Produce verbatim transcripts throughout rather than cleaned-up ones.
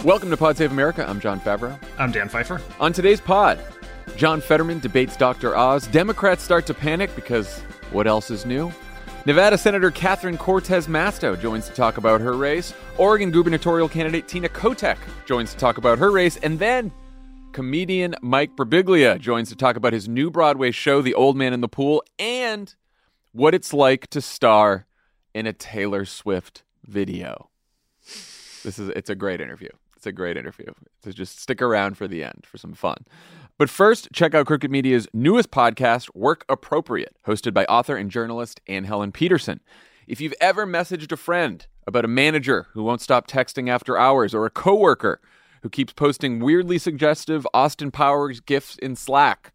Welcome to Pod Save America. I'm John Favreau. I'm Dan Pfeiffer. On today's pod, John Fetterman debates Doctor Oz. Democrats start to panic because what else is new? Nevada Senator Catherine Cortez Masto joins to talk about her race. Oregon gubernatorial candidate Tina Kotek joins to talk about her race. And then comedian Mike Birbiglia joins to talk about his new Broadway show, The Old Man in the Pool, and what it's like to star in a Taylor Swift video. This is it's a great interview. It's a great interview. So just stick around for the end for some fun. But first, check out Crooked Media's newest podcast, Work Appropriate, hosted by author and journalist Anne Helen Peterson. If you've ever messaged a friend about a manager who won't stop texting after hours, or a coworker who keeps posting weirdly suggestive Austin Powers gifs in Slack,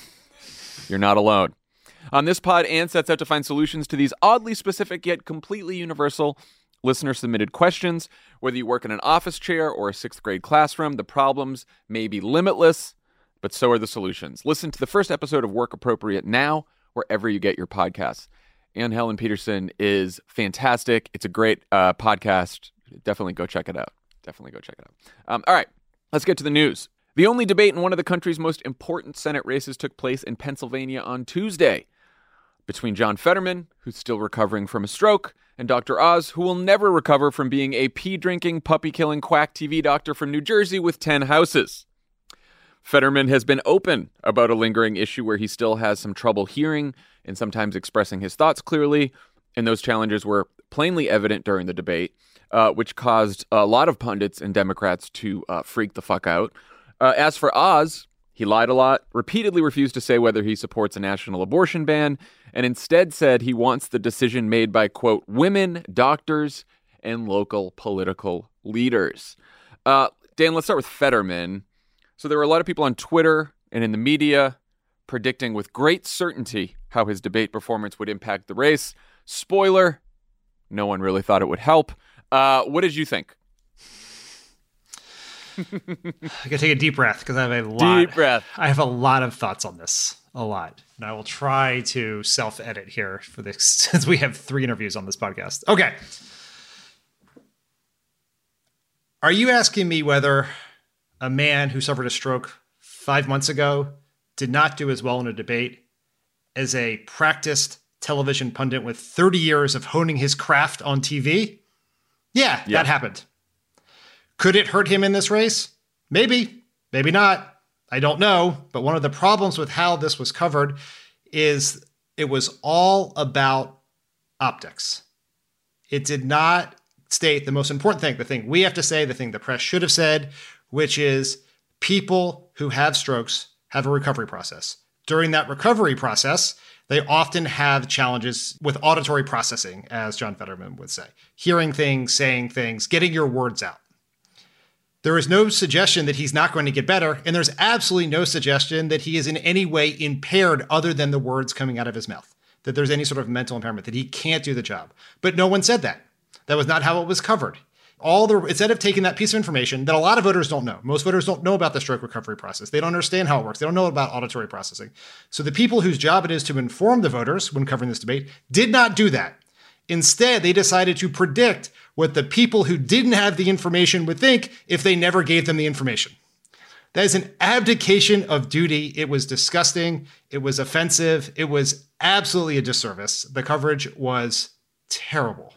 you're not alone. On this pod, Anne sets out to find solutions to these oddly specific yet completely universal listener-submitted questions. Whether you work in an office chair or a sixth grade classroom, the problems may be limitless, but so are the solutions. Listen to the first episode of Work Appropriate now, wherever you get your podcasts. Anne Helen Peterson is fantastic. It's a great uh, podcast. Definitely go check it out. Definitely go check it out. Um, all right, let's get to the news. The only debate in one of the country's most important Senate races took place in Pennsylvania on Tuesday between John Fetterman, who's still recovering from a stroke, and Doctor Oz, who will never recover from being a pee-drinking, puppy-killing quack T V doctor from New Jersey with ten houses. Fetterman has been open about a lingering issue where he still has some trouble hearing and sometimes expressing his thoughts clearly, and those challenges were plainly evident during the debate, uh, which caused a lot of pundits and Democrats to uh, freak the fuck out. Uh, as for Oz, he lied a lot, repeatedly refused to say whether he supports a national abortion ban, and instead said he wants the decision made by, quote, women, doctors, and local political leaders. Uh, Dan, let's start with Fetterman. So there were a lot of people on Twitter and in the media predicting with great certainty how his debate performance would impact the race. Spoiler, no one really thought it would help. Uh, what did you think? I gotta take a deep breath because I have a lot. Deep breath. I have a lot of thoughts on this. A lot. And I will try to self-edit here for this since we have three interviews on this podcast. Okay. Are you asking me whether a man who suffered a stroke five months ago did not do as well in a debate as a practiced television pundit with thirty years of honing his craft on T V? Yeah, yeah. That happened. Could it hurt him in this race? Maybe, maybe not. I don't know. But one of the problems with how this was covered is it was all about optics. It did not state the most important thing, the thing we have to say, the thing the press should have said, which is people who have strokes have a recovery process. During that recovery process, they often have challenges with auditory processing, as John Fetterman would say. Hearing things, saying things, getting your words out. There is no suggestion that he's not going to get better, and there's absolutely no suggestion that he is in any way impaired other than the words coming out of his mouth, that there's any sort of mental impairment, that he can't do the job. But no one said that. That was not how it was covered. All the instead of taking that piece of information that a lot of voters don't know, most voters don't know about the stroke recovery process. They don't understand how it works. They don't know about auditory processing. So the people whose job it is to inform the voters when covering this debate did not do that. Instead, they decided to predict what the people who didn't have the information would think if they never gave them the information. That is an abdication of duty. It was disgusting. It was offensive. It was absolutely a disservice. The coverage was terrible.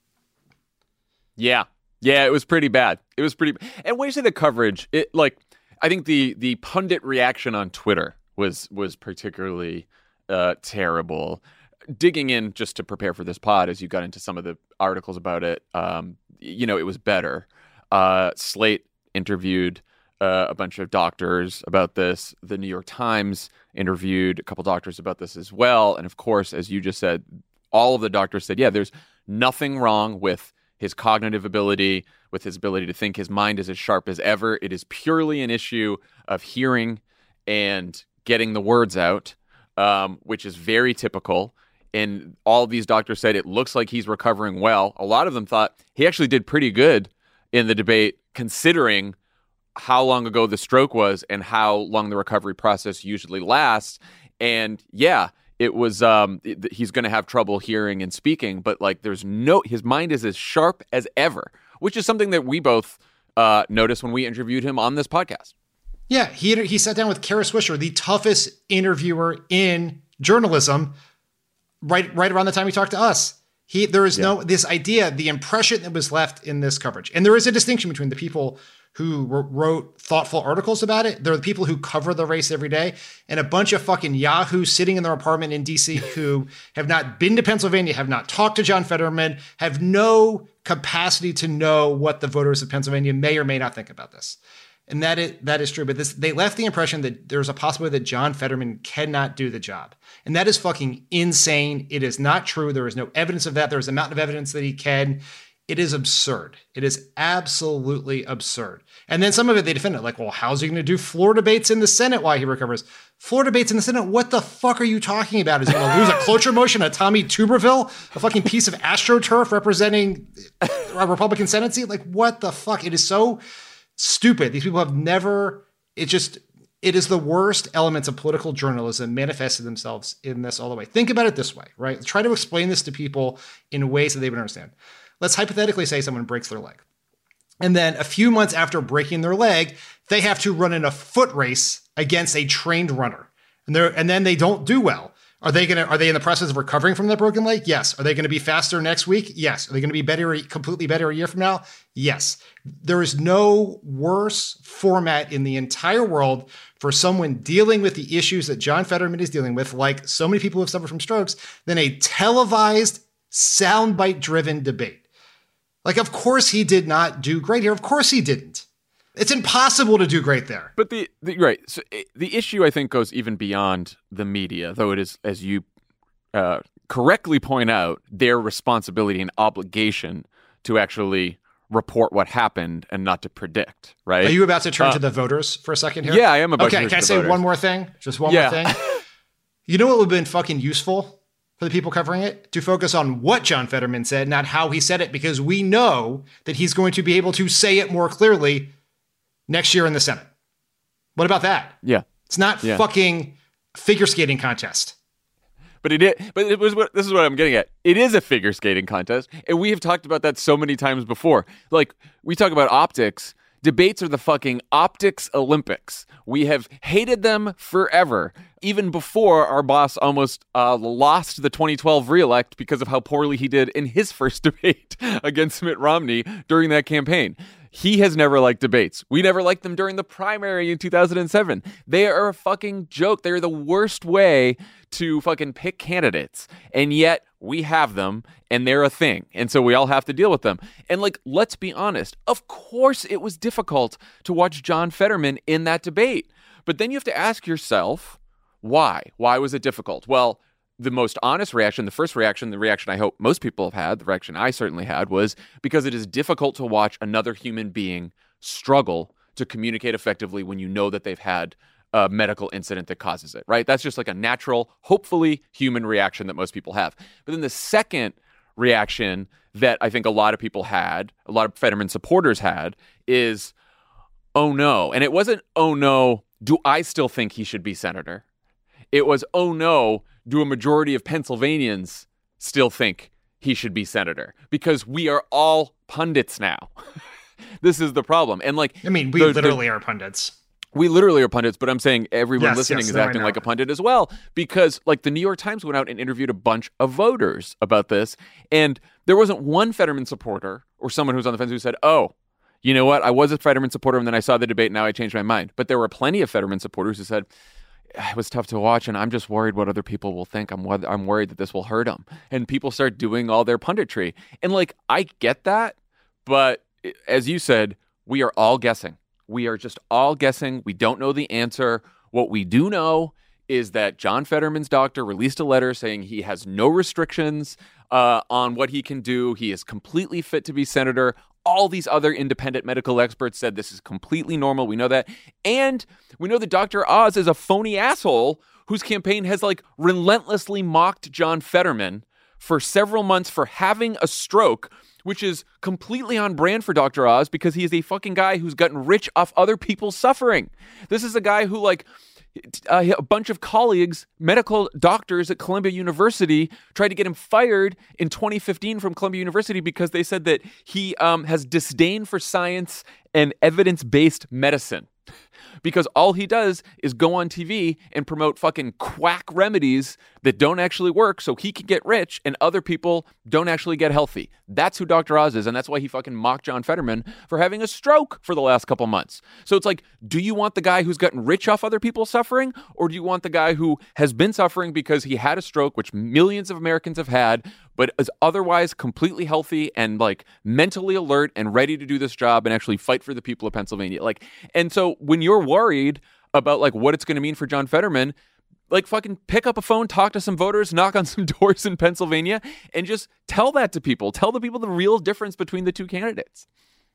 Yeah. Yeah, it was pretty bad. It was pretty And when you say the coverage, it like I think the the pundit reaction on Twitter was was particularly uh, terrible. Digging in just to prepare for this pod, as you got into some of the articles about it, um, you know, it was better. Uh, Slate interviewed uh, a bunch of doctors about this. The New York Times interviewed a couple doctors about this as well. And of course, as you just said, all of the doctors said, yeah, there's nothing wrong with his cognitive ability, with his ability to think. His mind is as sharp as ever. It is purely an issue of hearing and getting the words out, um, which is very typical. And all of these doctors said it looks like he's recovering well. A lot of them thought he actually did pretty good in the debate, considering how long ago the stroke was and how long the recovery process usually lasts. And yeah, it was, um, it, he's going to have trouble hearing and speaking, but like there's no, his mind is as sharp as ever, which is something that we both Uh, notice when we interviewed him on this podcast. Yeah, he he sat down with Kara Swisher, the toughest interviewer in journalism, right right around the time he talked to us. He there is yeah. no this idea, the impression that was left in this coverage, and there is a distinction between the people who wrote thoughtful articles about it. There are the people who cover the race every day, and a bunch of fucking yahoos sitting in their apartment in D C who have not been to Pennsylvania, have not talked to John Fetterman, have no capacity to know what the voters of Pennsylvania may or may not think about this. And that is, that is true. But this, they left the impression that there's a possibility that John Fetterman cannot do the job. And that is fucking insane. It is not true. There is no evidence of that. There's a mountain of evidence that he can. It is absurd. It is absolutely absurd. And then some of it, they defend it like, well, how's he going to do floor debates in the Senate while he recovers? Floor debates in the Senate? What the fuck are you talking about? Is he going to lose a cloture motion at Tommy Tuberville, a fucking piece of AstroTurf representing a Republican Senate seat? Like, what the fuck? It is so stupid. These people have never, it just, it is the worst elements of political journalism manifested themselves in this all the way. Think about it this way, right? Try to explain this to people in ways that they would understand. Let's hypothetically say someone breaks their leg. And then a few months after breaking their leg, they have to run in a foot race against a trained runner. And they're, and then they don't do well. Are they going to, are they in the process of recovering from that broken leg? Yes. Are they going to be faster next week? Yes. Are they going to be better, completely better a year from now? Yes. There is no worse format in the entire world for someone dealing with the issues that John Fetterman is dealing with, like so many people who have suffered from strokes, than a televised, soundbite driven debate. Like, of course he did not do great here. Of course he didn't. It's impossible to do great there. But the, the right, so the issue I think goes even beyond the media, though it is, as you uh, correctly point out, their responsibility and obligation to actually report what happened and not to predict, right? Are you about to turn uh, to the voters for a second here? Yeah, I am about okay, to turn can to I say voters. one more thing? Just one yeah. more thing? You know what would have been fucking useful for the people covering it? To focus on what John Fetterman said, not how he said it, because we know that he's going to be able to say it more clearly next year in the Senate. What about that? Yeah. It's not yeah. fucking figure skating contest. But it is, but it was what, this is what I'm getting at. It is a figure skating contest, and we have talked about that so many times before. Like, we talk about optics. Debates are the fucking optics Olympics. We have hated them forever, even before our boss almost uh, lost the twenty twelve reelect because of how poorly he did in his first debate against Mitt Romney during that campaign. He has never liked debates. We never liked them during the primary in two thousand seven. They are a fucking joke. They're the worst way to fucking pick candidates. And yet we have them and they're a thing. And so we all have to deal with them. And like, let's be honest. Of course it was difficult to watch John Fetterman in that debate. But then you have to ask yourself, why? Why was it difficult? Well, the most honest reaction, the first reaction, the reaction I hope most people have had, the reaction I certainly had, was because it is difficult to watch another human being struggle to communicate effectively when you know that they've had a medical incident that causes it, right? That's just like a natural, hopefully human reaction that most people have. But then the second reaction that I think a lot of people had, a lot of Fetterman supporters had, is, oh no. And it wasn't, oh no, do I still think he should be senator? It was, oh no, do a majority of Pennsylvanians still think he should be senator? Because we are all pundits now. This is the problem. And like, I mean, we the, literally the, are pundits. We literally are pundits, but I'm saying everyone yes, listening yes, is no, acting like a pundit as well, because like the New York Times went out and interviewed a bunch of voters about this. And there wasn't one Fetterman supporter or someone who's on the fence who said, oh, you know what? I was a Fetterman supporter and then I saw the debate. Now I changed my mind. But there were plenty of Fetterman supporters who said, it was tough to watch, and I'm just worried what other people will think. I'm I'm worried that this will hurt them. And people start doing all their punditry. And, like, I get that, but as you said, we are all guessing. We are just all guessing. We don't know the answer. What we do know is that John Fetterman's doctor released a letter saying he has no restrictions uh, on what he can do. He is completely fit to be senator. All these other independent medical experts said this is completely normal. We know that. And we know that Doctor Oz is a phony asshole whose campaign has like relentlessly mocked John Fetterman for several months for having a stroke, which is completely on brand for Doctor Oz because he is a fucking guy who's gotten rich off other people's suffering. This is a guy who like Uh, a bunch of colleagues, medical doctors at Columbia University, tried to get him fired in twenty fifteen from Columbia University because they said that he um, has disdain for science and evidence-based medicine. Because all he does is go on T V and promote fucking quack remedies that don't actually work so he can get rich and other people don't actually get healthy. That's who Doctor Oz is, and that's why he fucking mocked John Fetterman for having a stroke for the last couple months. So it's like, do you want the guy who's gotten rich off other people suffering, or do you want the guy who has been suffering because he had a stroke, which millions of Americans have had, but is otherwise completely healthy and like mentally alert and ready to do this job and actually fight for the people of Pennsylvania? Like, and so when you're worried about like what it's going to mean for John Fetterman, like fucking pick up a phone, talk to some voters, knock on some doors in Pennsylvania, and just tell that to people. Tell the people the real difference between the two candidates.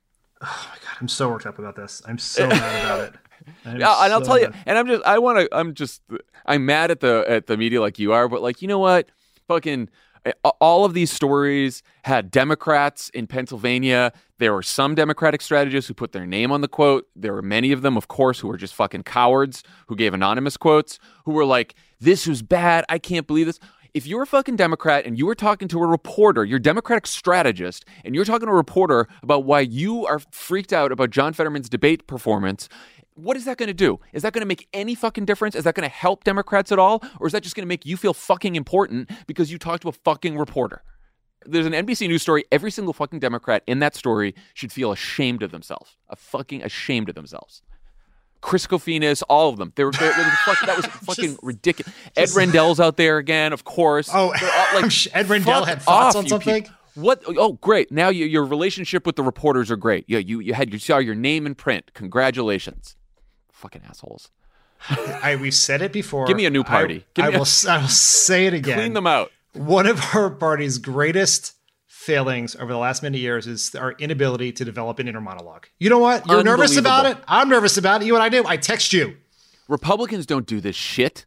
Oh my God, I'm so worked up about this. I'm so mad about it. I'm yeah, and I'll so tell you, mad. and I'm just, I want to, I'm just, I'm mad at the at the media like you are, but like, you know what, fucking. All of these stories had Democrats in Pennsylvania. There were some Democratic strategists who put their name on the quote. There were many of them, of course, who were just fucking cowards who gave anonymous quotes, who were like, this was bad. I can't believe this. If you're a fucking Democrat and you were talking to a reporter, you're a Democratic strategist, and you're talking to a reporter about why you are freaked out about John Fetterman's debate performance, what is that going to do? Is that going to make any fucking difference? Is that going to help Democrats at all? Or is that just going to make you feel fucking important because you talked to a fucking reporter? There's an N B C News story. Every single fucking Democrat in that story should feel ashamed of themselves. A fucking ashamed of themselves. Chris Kofinas, all of them. They were, they, they was fuck, that was fucking just, ridiculous. Ed just, Rendell's out there again, of course. Oh, all, like, Ed Rendell had thoughts on something? People. What? Oh, great. Now you, your relationship with the reporters are great. Yeah, you, you had you saw your name in print. Congratulations. Fucking assholes. I we've said it before. Give me a new party. I, Give I me will. A, I will say it again. Clean them out. One of our party's greatest failings over the last many years is our inability to develop an inner monologue. You know what? You're nervous about it. I'm nervous about it. You know what I do? I text you. Republicans don't do this shit.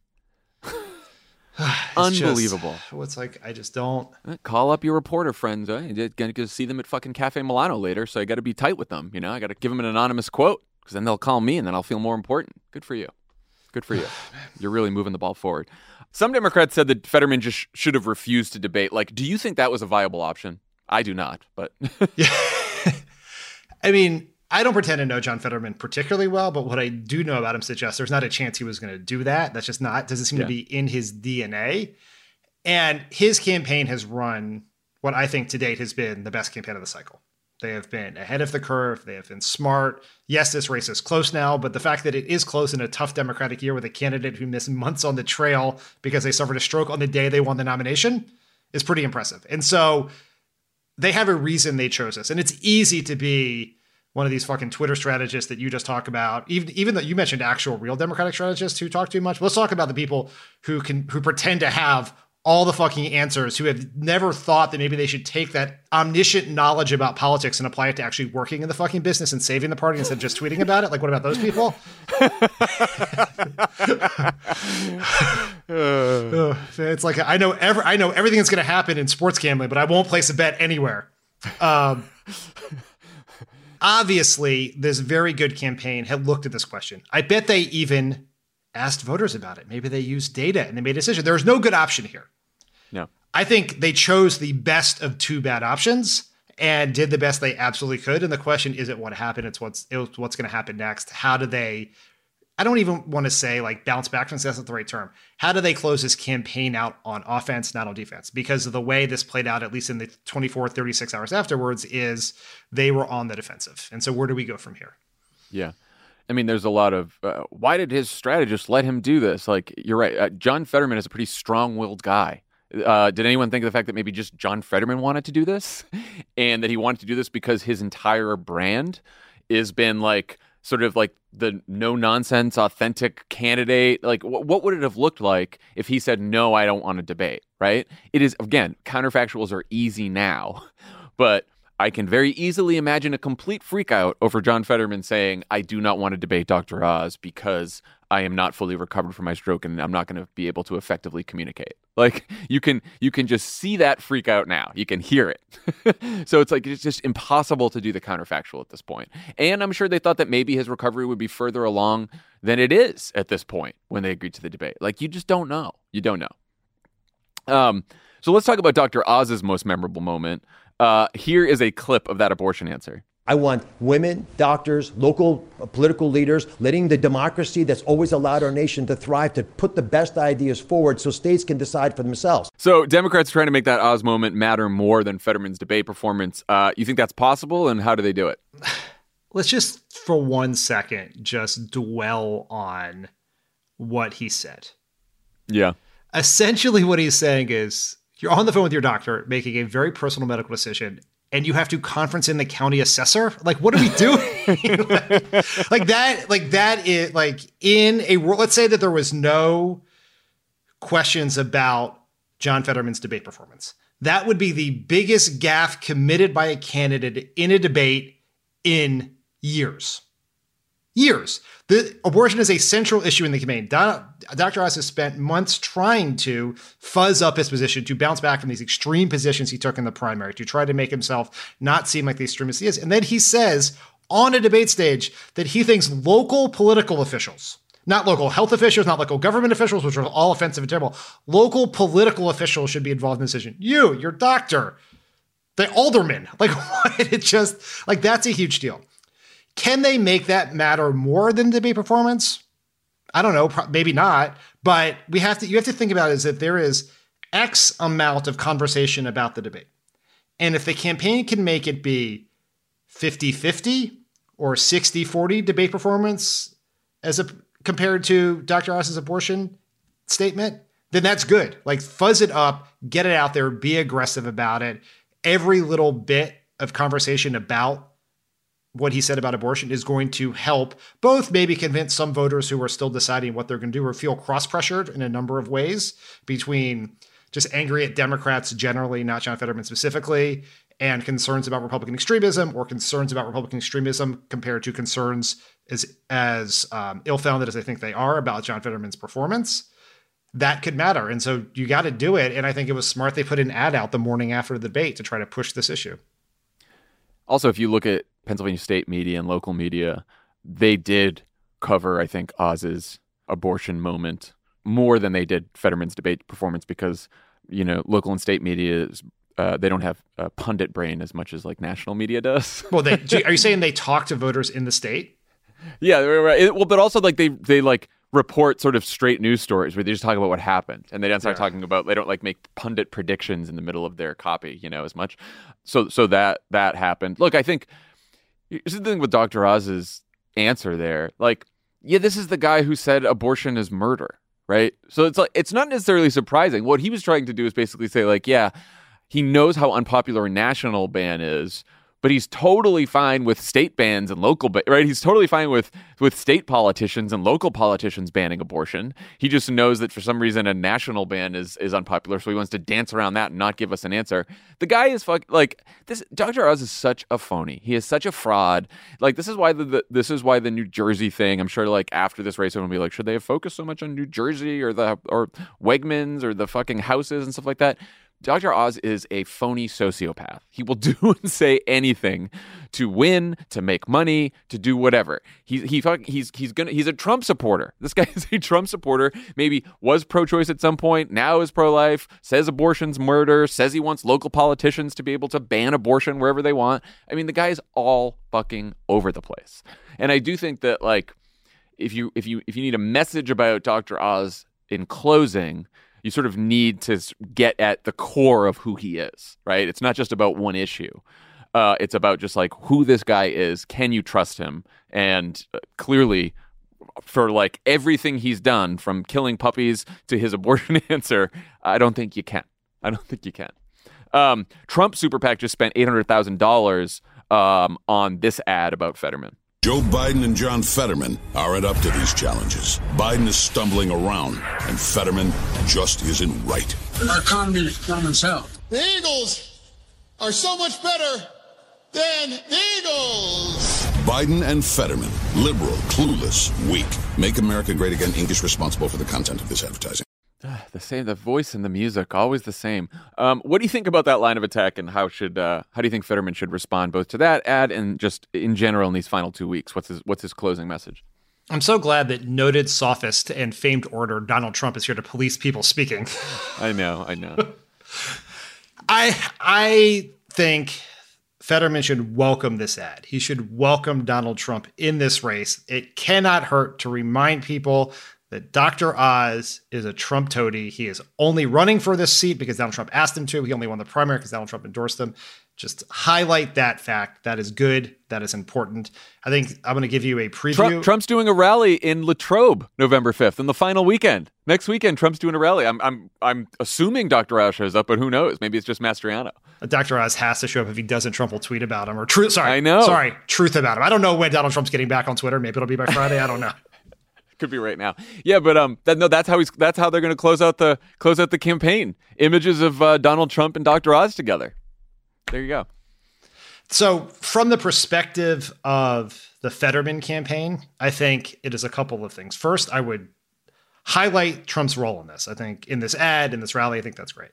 Unbelievable. Just, it's like I just don't. Call up your reporter friends. I'm gonna go see them at fucking Cafe Milano later, so I got to be tight with them. You know, I got to give them an anonymous quote. Because then they'll call me and then I'll feel more important. Good for you. Good for you. You're really moving the ball forward. Some Democrats said that Fetterman just should have refused to debate. Like, do you think that was a viable option? I do not, but. Yeah. I mean, I don't pretend to know John Fetterman particularly well, but what I do know about him suggests there's not a chance he was going to do that. That's just not, doesn't seem yeah. to be in his D N A. And his campaign has run what I think to date has been the best campaign of the cycle. They have been ahead of the curve. They have been smart. Yes, this race is close now, but the fact that it is close in a tough Democratic year with a candidate who missed months on the trail because they suffered a stroke on the day they won the nomination is pretty impressive. And so they have a reason they chose us. And it's easy to be one of these fucking Twitter strategists that you just talk about. Even, even though you mentioned actual real Democratic strategists who talk too much. Let's talk about the people who can who pretend to have all the fucking answers, who have never thought that maybe they should take that omniscient knowledge about politics and apply it to actually working in the fucking business and saving the party instead of just tweeting about it. Like, what about those people? uh, it's like, I know every, I know everything that's going to happen in sports gambling, but I won't place a bet anywhere. Um, obviously, this very good campaign had looked at this question. I bet they even asked voters about it. Maybe they used data and they made a decision. There's no good option here. No. I think they chose the best of two bad options and did the best they absolutely could. And the question isn't what happened. It's what's, it's what's going to happen next. How do they, I don't even want to say like bounce back from success, that's not the right term. How do they close this campaign out on offense, not on defense? Because of the way this played out, at least in the twenty-four, thirty-six hours afterwards, is they were on the defensive. And so where do we go from here? Yeah. I mean, there's a lot of, uh, why did his strategist let him do this? Like, you're right. Uh, John Fetterman is a pretty strong-willed guy. Uh, did anyone think of the fact that maybe just John Fetterman wanted to do this? And that he wanted to do this because his entire brand has been like, sort of like the no-nonsense, authentic candidate? Like, wh- what would it have looked like if he said, no, I don't want to debate, right? It is, again, counterfactuals are easy now, but I can very easily imagine a complete freakout over John Fetterman saying, I do not want to debate Doctor Oz because I am not fully recovered from my stroke and I'm not going to be able to effectively communicate. Like, you can you can just see that freak out now. You can hear it. So it's like, it's just impossible to do the counterfactual at this point. And I'm sure they thought that maybe his recovery would be further along than it is at this point when they agreed to the debate. Like, you just don't know. You don't know. Um. So let's talk about Doctor Oz's most memorable moment. Uh, here is a clip of that abortion answer. I want women, doctors, local political leaders, letting the democracy that's always allowed our nation to thrive, to put the best ideas forward so states can decide for themselves. So Democrats trying to make that Oz moment matter more than Fetterman's debate performance. Uh, you think that's possible, and how do they do it? Let's just, for one second, just dwell on what he said. Yeah. Essentially what he's saying is, you're on the phone with your doctor making a very personal medical decision, and you have to conference in the county assessor? Like, what are we doing? like, like that, like that is like in a world, let's say that there was no questions about John Fetterman's debate performance. That would be the biggest gaffe committed by a candidate in a debate in years. Years. The abortion is a central issue in the campaign. Doctor Oz has spent months trying to fuzz up his position, to bounce back from these extreme positions he took in the primary, to try to make himself not seem like the extremist he is. And then he says on a debate stage that he thinks local political officials, not local health officials, not local government officials, which are all offensive and terrible, local political officials should be involved in the decision. You, your doctor, the alderman, like what? It just, like, that's a huge deal. Can they make that matter more than debate performance? I don't know, maybe not, but we have to, you have to think about it is that there is X amount of conversation about the debate. And if the campaign can make it be fifty-fifty or sixty forty debate performance as a, compared to Doctor Oz's abortion statement, then that's good. Like, fuzz it up, get it out there, be aggressive about it. Every little bit of conversation about what he said about abortion is going to help both maybe convince some voters who are still deciding what they're going to do or feel cross-pressured in a number of ways between just angry at Democrats generally, not John Fetterman specifically, and concerns about Republican extremism or concerns about Republican extremism compared to concerns as, as um, ill-founded as I think they are about John Fetterman's performance. That could matter. And so you got to do it. And I think it was smart they put an ad out the morning after the debate to try to push this issue. Also, if you look at Pennsylvania state media and local media, they did cover, I think, Oz's abortion moment more than they did Fetterman's debate performance because, you know, local and state media, is, uh, they don't have a pundit brain as much as like national media does. Well, they, are you saying they talk to voters in the state? Yeah, right. It, well, but also like they they like report sort of straight news stories where they just talk about what happened, and they don't start yeah. talking about, they don't like make pundit predictions in the middle of their copy, you know, as much. So so that that happened. Look, I think here's the thing with Doctor Oz's answer there. Like, yeah, this is the guy who said abortion is murder, right? So it's like, it's not necessarily surprising. What he was trying to do is basically say, like, yeah, he knows how unpopular a national ban is, but he's totally fine with state bans and local, ba- right? He's totally fine with, with state politicians and local politicians banning abortion. He just knows that for some reason a national ban is, is unpopular, so he wants to dance around that and not give us an answer. The guy is fuck like this. Doctor Oz is such a phony. He is such a fraud. Like, this is why the, the this is why the New Jersey thing. I'm sure, like, after this race, everyone will be like, should they have focused so much on New Jersey or the or Wegmans or the fucking houses and stuff like that? Doctor Oz is a phony sociopath. He will do and say anything to win, to make money, to do whatever. He he he's he's gonna he's a Trump supporter. This guy is a Trump supporter. Maybe was pro-choice at some point. Now is pro-life. Says abortion's murder. Says he wants local politicians to be able to ban abortion wherever they want. I mean, the guy is all fucking over the place. And I do think that, like, if you if you if you need a message about Doctor Oz in closing, you sort of need to get at the core of who he is, right? It's not just about one issue. Uh, it's about just like who this guy is. Can you trust him? And uh, clearly, for like everything he's done, from killing puppies to his abortion answer, I don't think you can. I don't think you can. Um, Trump Super PAC just spent eight hundred thousand dollars um, on this ad about Fetterman. Joe Biden and John Fetterman aren't up to these challenges. Biden is stumbling around, and Fetterman just isn't right. Our economy is dumb as hell. The Eagles are so much better than the Eagles. Biden and Fetterman, liberal, clueless, weak. Make America Great Again. English responsible for the content of this advertising. The same, the voice and the music, always the same. Um, what do you think about that line of attack, and how should uh, how do you think Fetterman should respond both to that ad and just in general in these final two weeks? What's his what's his closing message? I'm so glad that noted sophist and famed orator Donald Trump is here to police people speaking. I know, I know. I I think Fetterman should welcome this ad. He should welcome Donald Trump in this race. It cannot hurt to remind people that Doctor Oz is a Trump toady. He is only running for this seat because Donald Trump asked him to. He only won the primary because Donald Trump endorsed him. Just highlight that fact. That is good. That is important. I think I'm going to give you a preview. Trump, Trump's doing a rally in Latrobe November fifth, in the final weekend. Next weekend, Trump's doing a rally. I'm I'm I'm assuming Doctor Oz shows up, but who knows? Maybe it's just Mastriano. Doctor Oz has to show up. If he doesn't, Trump will tweet about him or truth. Sorry, I know. Sorry, truth about him. I don't know when Donald Trump's getting back on Twitter. Maybe it'll be by Friday. I don't know. Could be right now. Yeah, but um, that, no, that's how he's. That's how they're going to close out the close out the campaign. Images of uh, Donald Trump and Doctor Oz together. There you go. So, from the perspective of the Fetterman campaign, I think it is a couple of things. First, I would highlight Trump's role in this. I think in this ad, in this rally, I think that's great.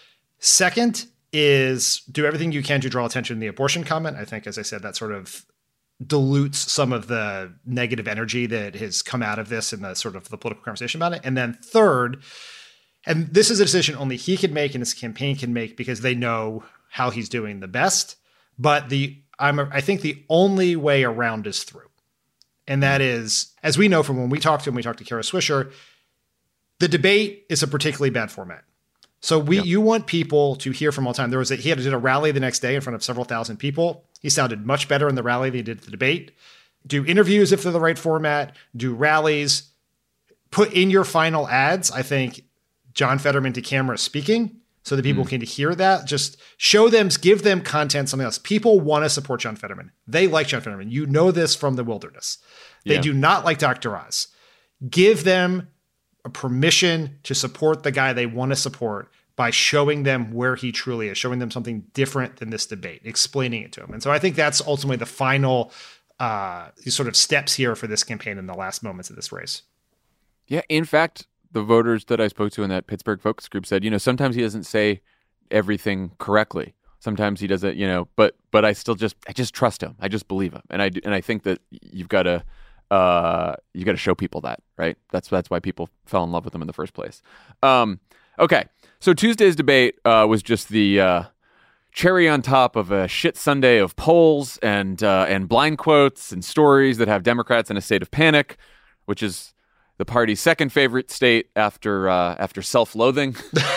Second is do everything you can to draw attention to the abortion comment. I think, as I said, that sort of dilutes some of the negative energy that has come out of this and the sort of the political conversation about it. And then third, and this is a decision only he can make and his campaign can make because they know how he's doing the best. But the I'm I think the only way around is through. And that is, as we know from when we talked to him, we talked to Kara Swisher, the debate is a particularly bad format. So we, yep. you want people to hear from all time. There was a, he had to do a rally the next day in front of several thousand people. He sounded much better in the rally than he did at the debate. Do interviews if they're the right format. Do rallies. Put in your final ads. I think John Fetterman to camera speaking so that people mm. can hear that. Just show them, give them content, something else. People want to support John Fetterman. They like John Fetterman. You know this from the wilderness. They yeah. do not like Doctor Oz. Give them a permission to support the guy they want to support by showing them where he truly is, showing them something different than this debate, explaining it to them. And so I think that's ultimately the final uh, sort of steps here for this campaign in the last moments of this race. Yeah, in fact, the voters that I spoke to in that Pittsburgh focus group said, you know, sometimes he doesn't say everything correctly. Sometimes he doesn't, you know, but but I still just I just trust him. I just believe him, and I and I think that you've got to uh, you got to show people that, right? That's that's why people fell in love with him in the first place. Um, okay, so Tuesday's debate uh, was just the uh, cherry on top of a shit Sunday of polls and uh, and blind quotes and stories that have Democrats in a state of panic, which is the party's second favorite state after uh, after self-loathing.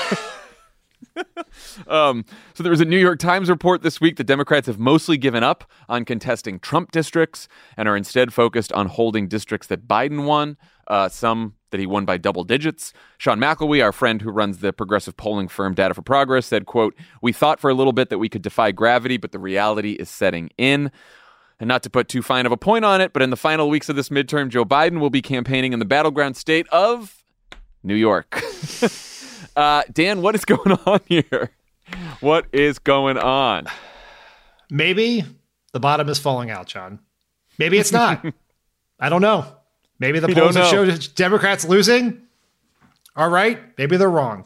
um, so there was a New York Times report this week that Democrats have mostly given up on contesting Trump districts and are instead focused on holding districts that Biden won, uh, some that he won by double digits. Sean McElwee, our friend who runs the progressive polling firm Data for Progress, said, quote, "We thought for a little bit that we could defy gravity, but the reality is setting in." And not to put too fine of a point on it, but in the final weeks of this midterm, Joe Biden will be campaigning in the battleground state of New York. uh, Dan, what is going on here? What is going on? Maybe the bottom is falling out, John. Maybe it's not. I don't know. Maybe the we polls that show Democrats losing are right. Maybe they're wrong.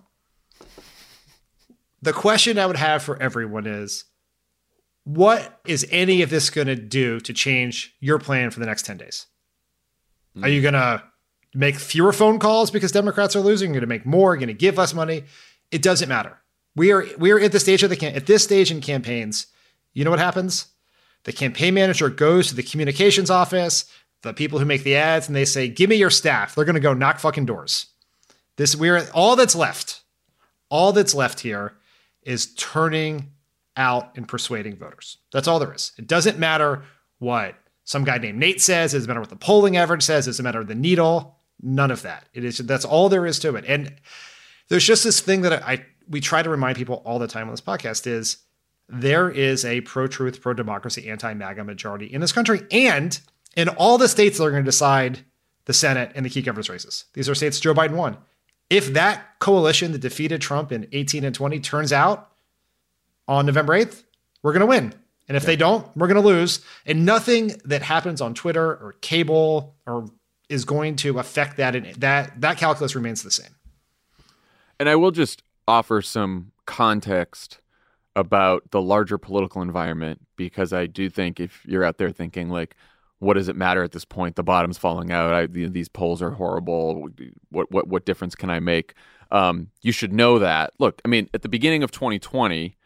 The question I would have for everyone is, what is any of this going to do to change your plan for the next ten days? Mm. Are you going to make fewer phone calls because Democrats are losing? You're going to make more? You're going to give less money? It doesn't matter. We are we are at the stage of the cam- at this stage in campaigns. You know what happens? The campaign manager goes to the communications office, the people who make the ads, and they say, "Give me your staff." They're going to go knock fucking doors. This we're all that's left. All that's left here is turning out and persuading voters. That's all there is. It doesn't matter what some guy named Nate says. It doesn't matter what the polling average says. It doesn't matter the needle. None of that. It is. That's all there is to it. And there's just this thing that I we try to remind people all the time on this podcast is there is a pro-truth, pro-democracy, anti-MAGA majority in this country and in all the states that are going to decide the Senate and the key governors races. These are states Joe Biden won. If that coalition that defeated Trump in eighteen and twenty turns out on November eighth, we're going to win. And if yeah. they don't, we're going to lose. And nothing that happens on Twitter or cable or is going to affect that. And that, that calculus remains the same. And I will just offer some context about the larger political environment, because I do think if you're out there thinking like, what does it matter at this point? The bottom's falling out. I, these polls are horrible. What, what, what difference can I make? Um, you should know that. Look, I mean, at the beginning of twenty twenty,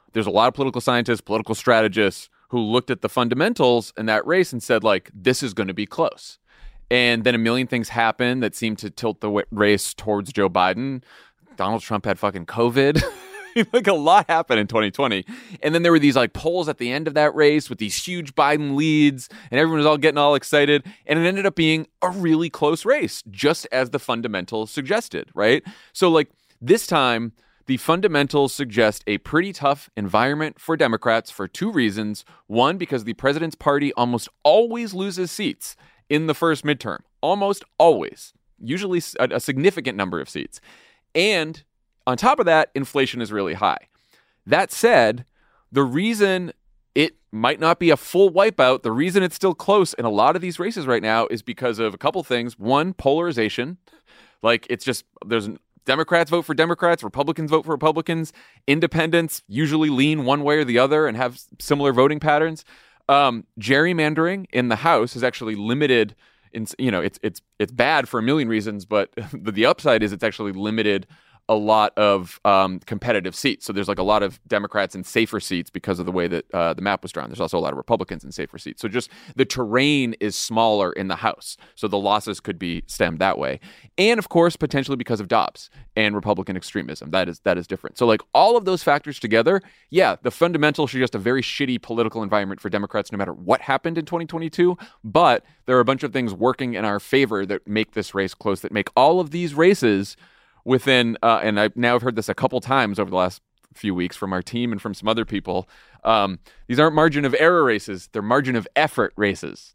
there's a lot of political scientists, political strategists who looked at the fundamentals in that race and said, like, this is going to be close. And then a million things happened that seemed to tilt the w- race towards Joe Biden. Donald Trump had fucking COVID. Like, a lot happened in twenty twenty. And then there were these like polls at the end of that race with these huge Biden leads, and everyone was all getting all excited. And it ended up being a really close race, just as the fundamentals suggested, right? So like this time, the fundamentals suggest a pretty tough environment for Democrats for two reasons. One, because the president's party almost always loses seats in the first midterm. Almost always. Usually a, a significant number of seats. And on top of that, inflation is really high. That said, the reason it might not be a full wipeout, the reason it's still close in a lot of these races right now is because of a couple things. One, polarization. Like, it's just, there's Democrats vote for Democrats, Republicans vote for Republicans, independents usually lean one way or the other and have similar voting patterns. Um, gerrymandering in the House is actually limited. In, you know, it's it's it's bad for a million reasons, but the, the upside is it's actually limited a lot of um, competitive seats. So there's like a lot of Democrats in safer seats because of the way that uh, the map was drawn. There's also a lot of Republicans in safer seats. So just the terrain is smaller in the House. So the losses could be stemmed that way. And of course, potentially because of Dobbs and Republican extremism. That is that is different. So like all of those factors together, yeah, the fundamentals are just a very shitty political environment for Democrats no matter what happened in twenty twenty-two. But there are a bunch of things working in our favor that make this race close, that make all of these races within, uh, and I now have heard this a couple times over the last few weeks from our team and from some other people. Um, these aren't margin of error races; they're margin of effort races.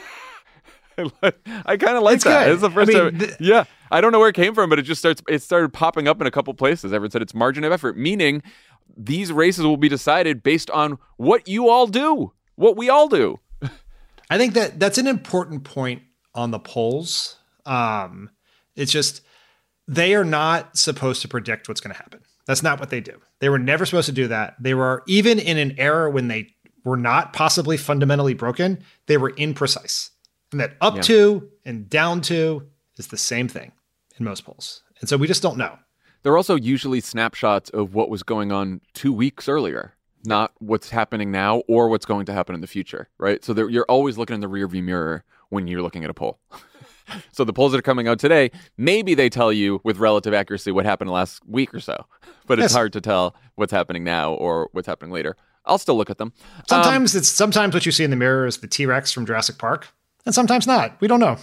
I kind of like it's that. Good. It's the first I mean, time. th- yeah, I don't know where it came from, but it just starts. It started popping up in a couple places. Everyone said it's margin of effort, meaning these races will be decided based on what you all do, what we all do. I think that that's an important point on the polls. Um, it's just, they are not supposed to predict what's going to happen. That's not what they do. They were never supposed to do that. They were, even in an era when they were not possibly fundamentally broken, they were imprecise. And that up Yeah. to and down to is the same thing in most polls. And so we just don't know. They're also usually snapshots of what was going on two weeks earlier, not what's happening now or what's going to happen in the future, right? So you're always looking in the rearview mirror when you're looking at a poll. So the polls that are coming out today, maybe they tell you with relative accuracy what happened last week or so, but it's Yes. hard to tell what's happening now or what's happening later. I'll still look at them. Sometimes it's sometimes what you see in the mirror is the T-Rex from Jurassic Park, and sometimes not. We don't know.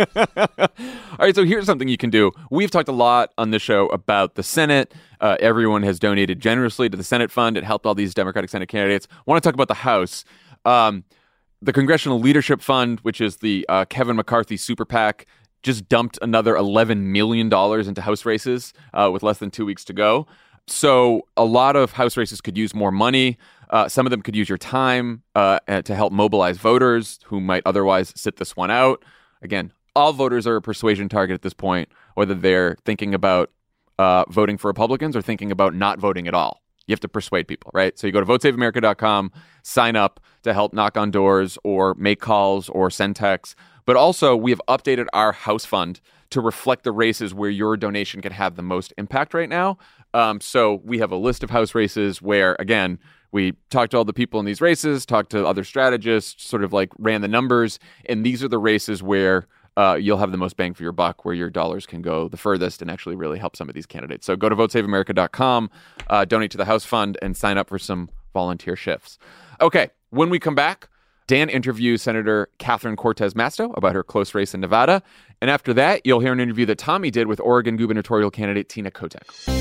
All right, so here's something you can do. We've talked a lot on this show about the Senate. Uh, everyone has donated generously to the Senate fund. It helped all these Democratic Senate candidates. I want to talk about the House. Um, the Congressional Leadership Fund, which is the uh, Kevin McCarthy super PAC, just dumped another eleven million dollars into House races uh, with less than two weeks to go. So a lot of House races could use more money. Uh, some of them could use your time uh, to help mobilize voters who might otherwise sit this one out. Again, all voters are a persuasion target at this point, whether they're thinking about uh, voting for Republicans or thinking about not voting at all. You have to persuade people, right? So you go to vote save america dot com, sign up to help knock on doors or make calls or send texts. But also, we have updated our House fund to reflect the races where your donation can have the most impact right now. Um, so we have a list of House races where, again, we talked to all the people in these races, talked to other strategists, sort of like ran the numbers. And these are the races where uh, you'll have the most bang for your buck, where your dollars can go the furthest and actually really help some of these candidates. So go to vote save america dot com, uh, donate to the House fund, and sign up for some volunteer shifts. Okay, when we come back, Dan interviews Senator Catherine Cortez Masto about her close race in Nevada. And after that, you'll hear an interview that Tommy did with Oregon gubernatorial candidate Tina Kotek.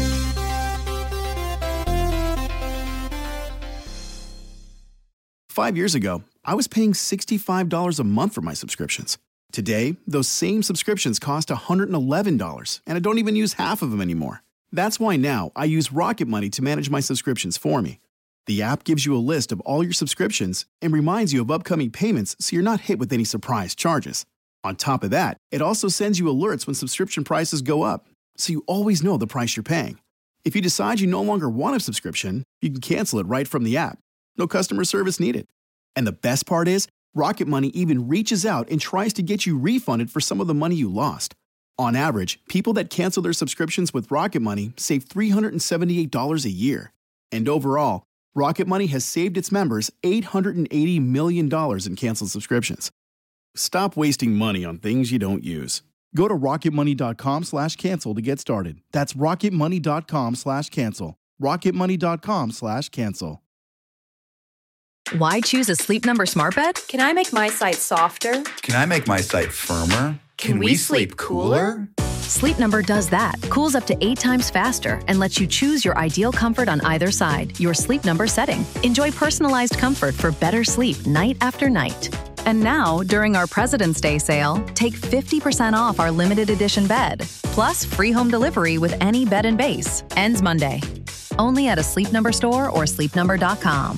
Five years ago, I was paying sixty-five dollars a month for my subscriptions. Today, those same subscriptions cost one hundred eleven dollars, and I don't even use half of them anymore. That's why now I use Rocket Money to manage my subscriptions for me. The app gives you a list of all your subscriptions and reminds you of upcoming payments so you're not hit with any surprise charges. On top of that, it also sends you alerts when subscription prices go up, so you always know the price you're paying. If you decide you no longer want a subscription, you can cancel it right from the app. No customer service needed. And the best part is, Rocket Money even reaches out and tries to get you refunded for some of the money you lost. On average, people that cancel their subscriptions with Rocket Money save three hundred seventy-eight dollars a year. And overall, Rocket Money has saved its members eight hundred eighty million dollars in canceled subscriptions. Stop wasting money on things you don't use. Go to rocketmoney.com slash cancel to get started. That's rocketmoney.com slash cancel. rocketmoney.com slash cancel. Why choose a Sleep Number smart bed? Can I make my site softer? Can I make my site firmer? Can, Can we, we sleep, sleep cooler? Sleep Number does that. Cools up to eight times faster and lets you choose your ideal comfort on either side. Your Sleep Number setting. Enjoy personalized comfort for better sleep night after night. And now, during our President's Day sale, take fifty percent off our limited edition bed. Plus, free home delivery with any bed and base. Ends Monday. Only at a Sleep Number store or sleep number dot com.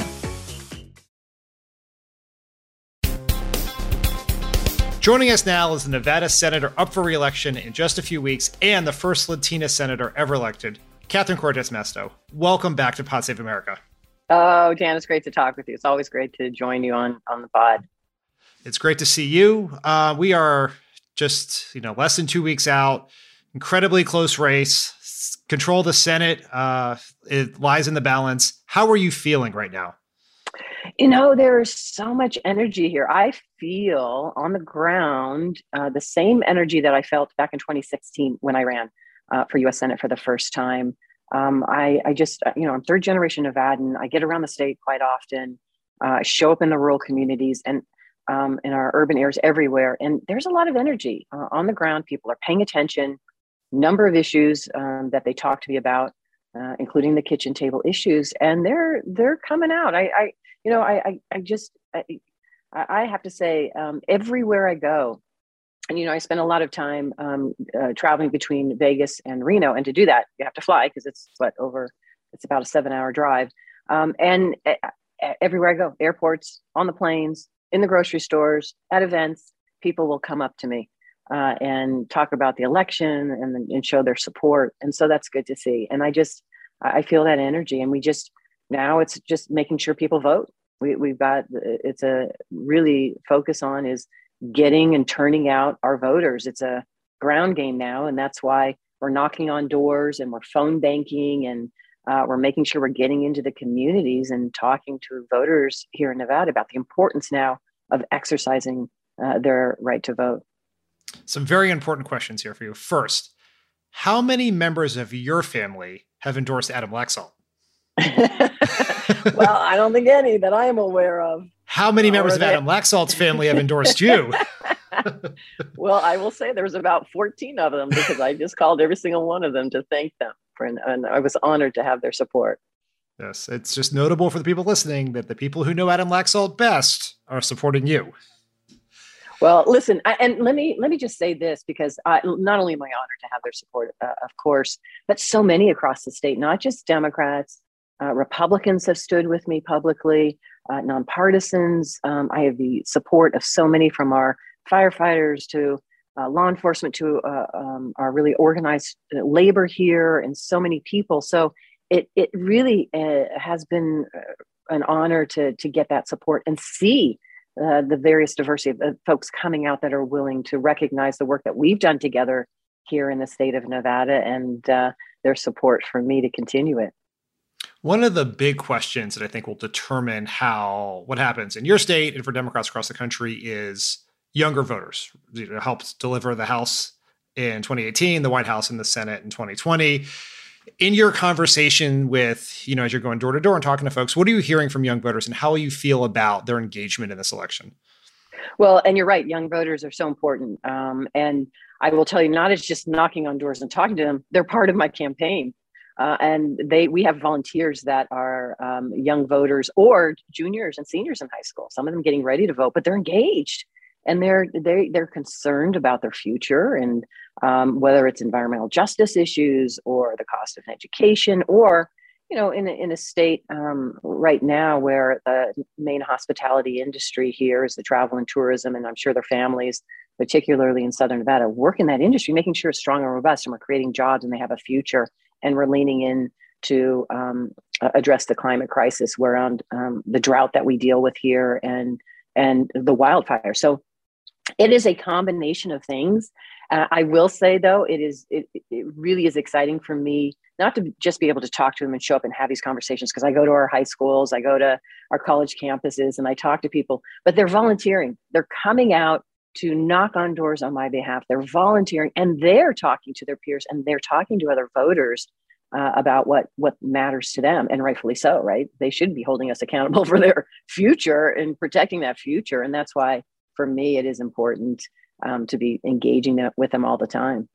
Joining us now is the Nevada senator up for re-election in just a few weeks and the first Latina senator ever elected, Catherine Cortez Masto. Welcome back to Pod Save America. Oh, Dan, it's great to talk with you. It's always great to join you on, on the pod. It's great to see you. Uh, we are just, you know, less than two weeks out. Incredibly close race. Control the Senate. Uh, it lies in the balance. How are you feeling right now? You know, there's so much energy here. I feel on the ground uh, the same energy that I felt back in twenty sixteen when I ran uh, for U S Senate for the first time. Um, I, I just, you know, I'm third generation Nevadan. I get around the state quite often. I uh, show up in the rural communities and um, in our urban areas everywhere. And there's a lot of energy uh, on the ground. People are paying attention. Number of issues um, that they talk to me about, uh, including the kitchen table issues, and they're they're coming out. I, I you know, I I, I just I, I have to say, um, everywhere I go, and you know, I spend a lot of time um, uh, traveling between Vegas and Reno, and to do that, you have to fly because it's what over it's about a seven-hour drive. Um, and uh, everywhere I go, airports, on the planes, in the grocery stores, at events, people will come up to me uh, and talk about the election and, and show their support. And so that's good to see. And I just, I feel that energy. And we just, now it's just making sure people vote. We, we've got, it's a really focus on is getting and turning out our voters. It's a ground game now. And that's why we're knocking on doors and we're phone banking and uh, we're making sure we're getting into the communities and talking to voters here in Nevada about the importance now of exercising uh, their right to vote. Some very important questions here for you. First, how many members of your family have endorsed Adam Laxalt? Well, I don't think any that I am aware of. How many members of Adam Laxalt's family have endorsed you? Well, I will say there's about fourteen of them because I just called every single one of them to thank them for, and I was honored to have their support. Yes, it's just notable for the people listening that the people who know Adam Laxalt best are supporting you. Well, listen, I, and let me let me just say this because I, not only am I honored to have their support, uh, of course, but so many across the state, not just Democrats, uh, Republicans have stood with me publicly, uh, nonpartisans. Um, I have the support of so many from our firefighters to uh, law enforcement to uh, um, our really organized labor here and so many people. So it it really uh, has been an honor to to get that support and see Uh, the various diversity of uh, folks coming out that are willing to recognize the work that we've done together here in the state of Nevada and uh, their support for me to continue it. One of the big questions that I think will determine how what happens in your state and for Democrats across the country is younger voters. You know, helped deliver the House in twenty eighteen, the White House and the Senate in twenty twenty. In your conversation with, you know, as you're going door to door and talking to folks, what are you hearing from young voters and how you feel about their engagement in this election? Well, and you're right. Young voters are so important. Um, and I will tell you, not as just knocking on doors and talking to them, they're part of my campaign. Uh, and they we have volunteers that are um, young voters or juniors and seniors in high school, some of them getting ready to vote, but they're engaged. And they're they they're concerned about their future and um, whether it's environmental justice issues or the cost of education, or you know, in a, in a state um, right now where the main hospitality industry here is the travel and tourism, and I'm sure their families, particularly in Southern Nevada, work in that industry, making sure it's strong and robust, and we're creating jobs and they have a future, and we're leaning in to um, address the climate crisis around um, the drought that we deal with here and and the wildfire. So it is a combination of things. Uh, I will say, though, it is it, it really is exciting for me not to just be able to talk to them and show up and have these conversations, because I go to our high schools, I go to our college campuses, and I talk to people, but they're volunteering. They're coming out to knock on doors on my behalf. They're volunteering, and they're talking to their peers, and they're talking to other voters uh, about what what matters to them, and rightfully so, right? They should be holding us accountable for their future and protecting that future, and that's why, for me, it is important um, to be engaging that with them all the time.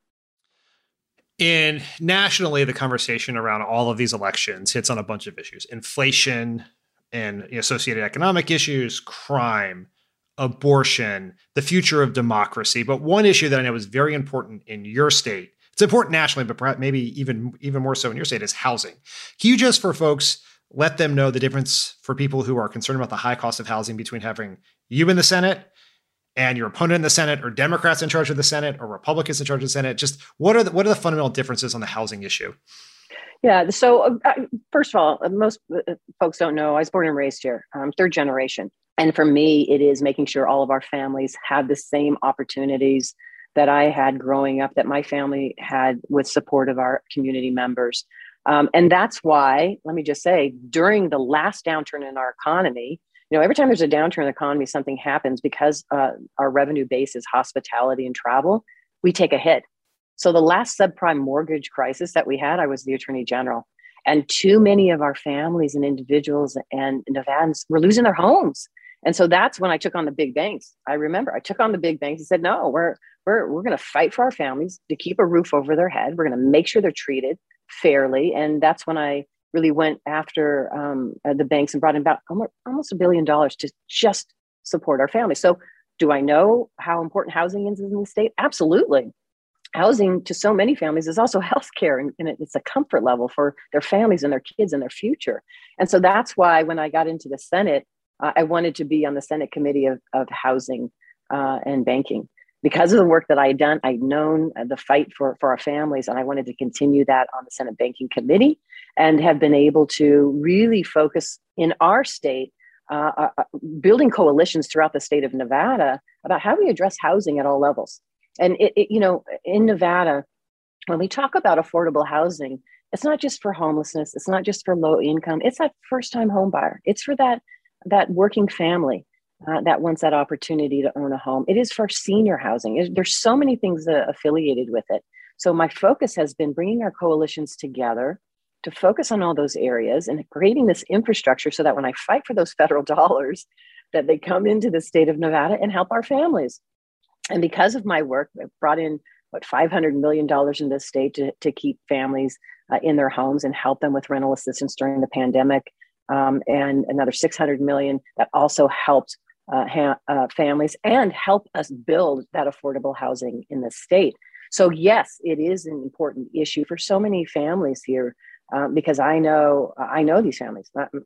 In nationally, the conversation around all of these elections hits on a bunch of issues: inflation and associated economic issues, crime, abortion, the future of democracy. But one issue that I know is very important in your state, it's important nationally, but perhaps maybe even, even more so in your state, is housing. Can you just, for folks, let them know the difference for people who are concerned about the high cost of housing between having you in the Senate and your opponent in the Senate, or Democrats in charge of the Senate, or Republicans in charge of the Senate? Just what are the, what are the fundamental differences on the housing issue? Yeah. So uh, first of all, most uh, folks don't know, I was born and raised here. I'm third generation. And for me, it is making sure all of our families have the same opportunities that I had growing up, that my family had with support of our community members. Um, and that's why, let me just say, during the last downturn in our economy, you know, every time there's a downturn in the economy, something happens, because uh, our revenue base is hospitality and travel, we take a hit. So the last subprime mortgage crisis that we had, I was the Attorney General, and too many of our families and individuals and Nevadans were losing their homes. And so that's when I took on the big banks. I remember I took on the big banks and said, no, we're we're we're going to fight for our families to keep a roof over their head. We're going to make sure they're treated fairly. And that's when I really went after um, the banks and brought in about almost a billion dollars to just support our families. So do I know how important housing is in the state? Absolutely. Housing to so many families is also healthcare, and, and it's a comfort level for their families and their kids and their future. And so that's why when I got into the Senate, uh, I wanted to be on the Senate Committee of, of Housing uh, and Banking. Because of the work that I had done, I'd known the fight for, for our families, and I wanted to continue that on the Senate Banking Committee, and have been able to really focus in our state, uh, uh, building coalitions throughout the state of Nevada about how we address housing at all levels. And, it, it, you know, in Nevada, when we talk about affordable housing, it's not just for homelessness. It's not just for low income. It's that first-time home buyer. It's for that, that working family Uh, that wants that opportunity to own a home. It is for senior housing. It, there's so many things uh, affiliated with it. So my focus has been bringing our coalitions together to focus on all those areas and creating this infrastructure so that when I fight for those federal dollars, that they come into the state of Nevada and help our families. And because of my work, I've brought in, what, five hundred million dollars in this state to, to keep families uh, in their homes and help them with rental assistance during the pandemic. Um, and another six hundred million dollars that also helped Uh, ha- uh, families and help us build that affordable housing in the state. So yes, it is an important issue for so many families here, uh, because I know I know these families.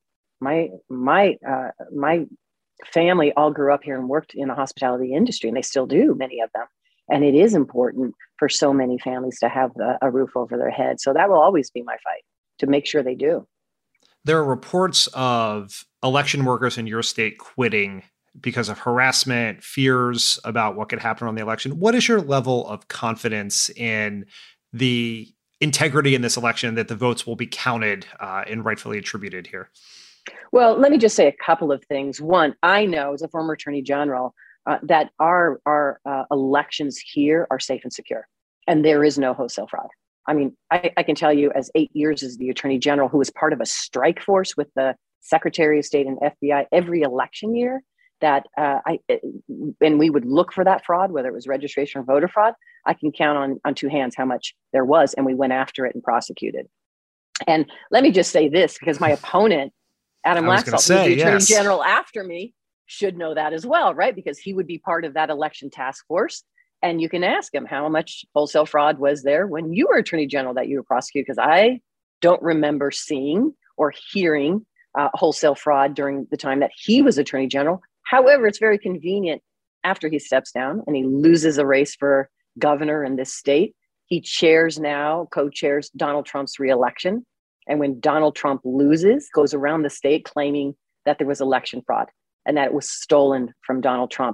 My my uh, my family all grew up here and worked in the hospitality industry, and they still do, many of them. And it is important for so many families to have a, a roof over their head. So that will always be my fight, to make sure they do. There are reports of election workers in your state quitting because of harassment, fears about what could happen on the election. What is your level of confidence in the integrity in this election, that the votes will be counted uh, and rightfully attributed here? Well, let me just say a couple of things. One, I know as a former Attorney General uh, that our, our uh, elections here are safe and secure, and there is no wholesale fraud. I mean, I, I can tell you, as eight years as the Attorney General, who was part of a strike force with the Secretary of State and F B I every election year, that uh, I, and we would look for that fraud, whether it was registration or voter fraud. I can count on, on two hands how much there was, and we went after it and prosecuted. And let me just say this, because my opponent, Adam Laxalt, who's the Attorney yes. General after me, should know that as well, right? Because he would be part of that election task force. And you can ask him how much wholesale fraud was there when you were Attorney General that you were prosecuted, because I don't remember seeing or hearing uh, wholesale fraud during the time that he was Attorney General. However, it's very convenient after he steps down and he loses a race for governor in this state. He chairs now, co-chairs Donald Trump's reelection. And when Donald Trump loses, goes around the state claiming that there was election fraud and that it was stolen from Donald Trump.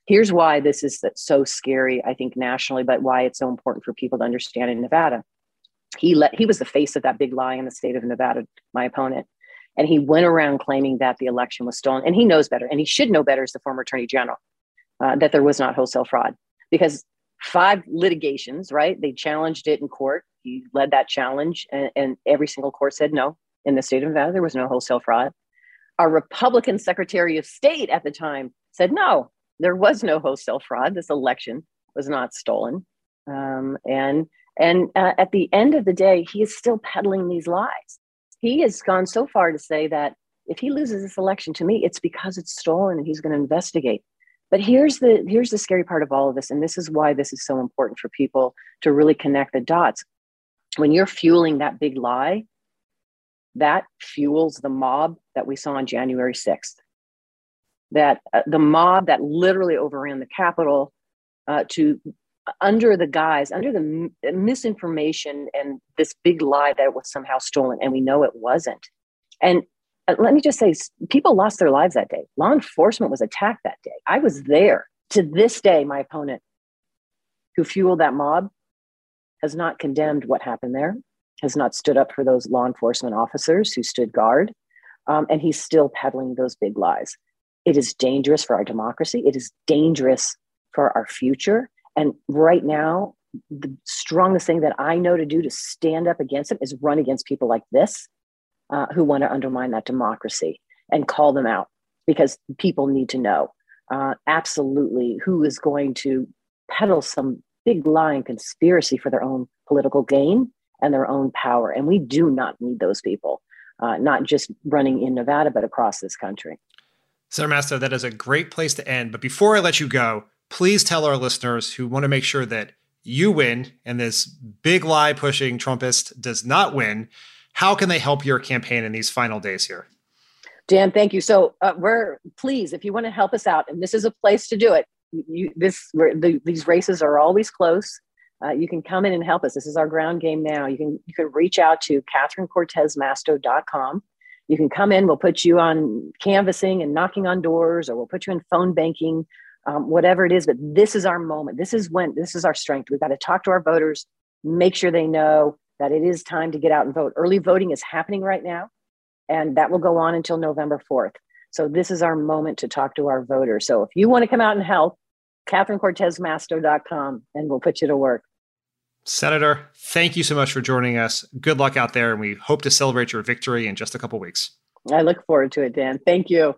Here's why this is so scary, I think, nationally, but why it's so important for people to understand in Nevada. He let he was the face of that big lie in the state of Nevada, my opponent. And he went around claiming that the election was stolen. And he knows better, and he should know better as the former attorney general, uh, that there was not wholesale fraud. Because five litigations, right? They challenged it in court. He led that challenge, and, and every single court said no. In the state of Nevada, there was no wholesale fraud. Our Republican Secretary of State at the time said no. There was no wholesale fraud. This election was not stolen. Um, and and uh, at the end of the day, he is still peddling these lies. He has gone so far to say that if he loses this election, to me, it's because it's stolen and he's going to investigate. But here's the here's the scary part of all of this. And this is why this is so important for people to really connect the dots. When you're fueling that big lie, that fuels the mob that we saw on January sixth. That uh, the mob that literally overran the Capitol uh, to under the guise, under the m- misinformation and this big lie that it was somehow stolen, and we know it wasn't. And uh, let me just say, people lost their lives that day. Law enforcement was attacked that day. I was there. To this day, my opponent, who fueled that mob, has not condemned what happened there, has not stood up for those law enforcement officers who stood guard, um, and he's still peddling those big lies. It is dangerous for our democracy. It is dangerous for our future. And right now, the strongest thing that I know to do to stand up against it is run against people like this, uh, who want to undermine that democracy, and call them out, because people need to know uh, absolutely who is going to peddle some big lie and conspiracy for their own political gain and their own power. And we do not need those people, uh, not just running in Nevada, but across this country. Senator Masto, that is a great place to end. But before I let you go, please tell our listeners who want to make sure that you win and this big lie pushing Trumpist does not win, how can they help your campaign in these final days here? Dan, thank you. So uh, we're please, if you want to help us out, and this is a place to do it. You, this the, these races are always close. Uh, you can come in and help us. This is our ground game now. You can you can reach out to Catherine Cortez Masto dot com. You can come in. We'll put you on canvassing and knocking on doors, or we'll put you in phone banking, um, whatever it is. But this is our moment. This is when this is our strength. We've got to talk to our voters, make sure they know that it is time to get out and vote. Early voting is happening right now, and that will go on until November fourth. So this is our moment to talk to our voters. So if you want to come out and help, Catherine Cortez Masto dot com, and we'll put you to work. Senator, thank you so much for joining us. Good luck out there, and we hope to celebrate your victory in just a couple weeks. I look forward to it, Dan. Thank you.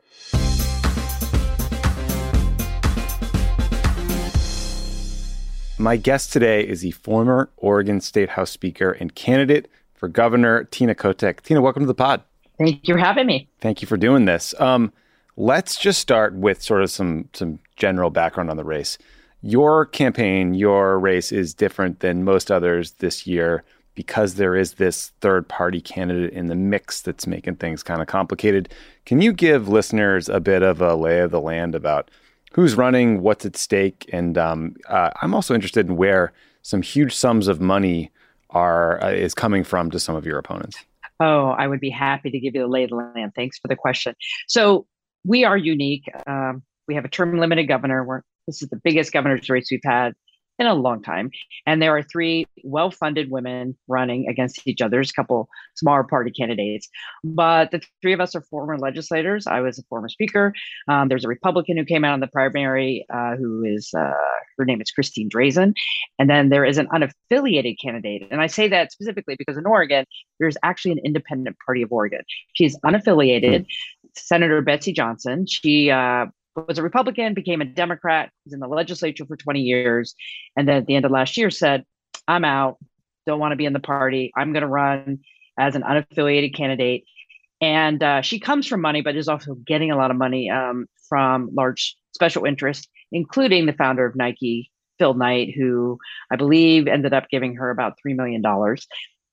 My guest today is the former Oregon State House Speaker and candidate for governor, Tina Kotek. Tina, welcome to the pod. Thank you for having me. Thank you for doing this. Um, let's just start with sort of some some general background on the race. Your campaign, your race is different than most others this year because there is this third party candidate in the mix that's making things kind of complicated. Can you give listeners a bit of a lay of the land about who's running, what's at stake? And um, uh, I'm also interested in where some huge sums of money are uh, is coming from to some of your opponents. Oh, I would be happy to give you the lay of the land. Thanks for the question. So we are unique. Um, we have a term limited governor. We're This is the biggest governor's race we've had in a long time. And there are three well-funded women running against each other. There's a couple smaller party candidates. But the three of us are former legislators. I was a former speaker. Um, there's a Republican who came out in the primary uh, who is, uh, her name is Christine Drazan. And then there is an unaffiliated candidate. And I say that specifically because in Oregon, there's actually an independent party of Oregon. She's unaffiliated. Mm-hmm. Senator Betsy Johnson. She uh, was a Republican, became a Democrat, was in the legislature for twenty years. And then at the end of last year said, I'm out, don't want to be in the party. I'm going to run as an unaffiliated candidate. And uh, she comes from money, but is also getting a lot of money um, from large special interests, including the founder of Nike, Phil Knight, who I believe ended up giving her about three million dollars.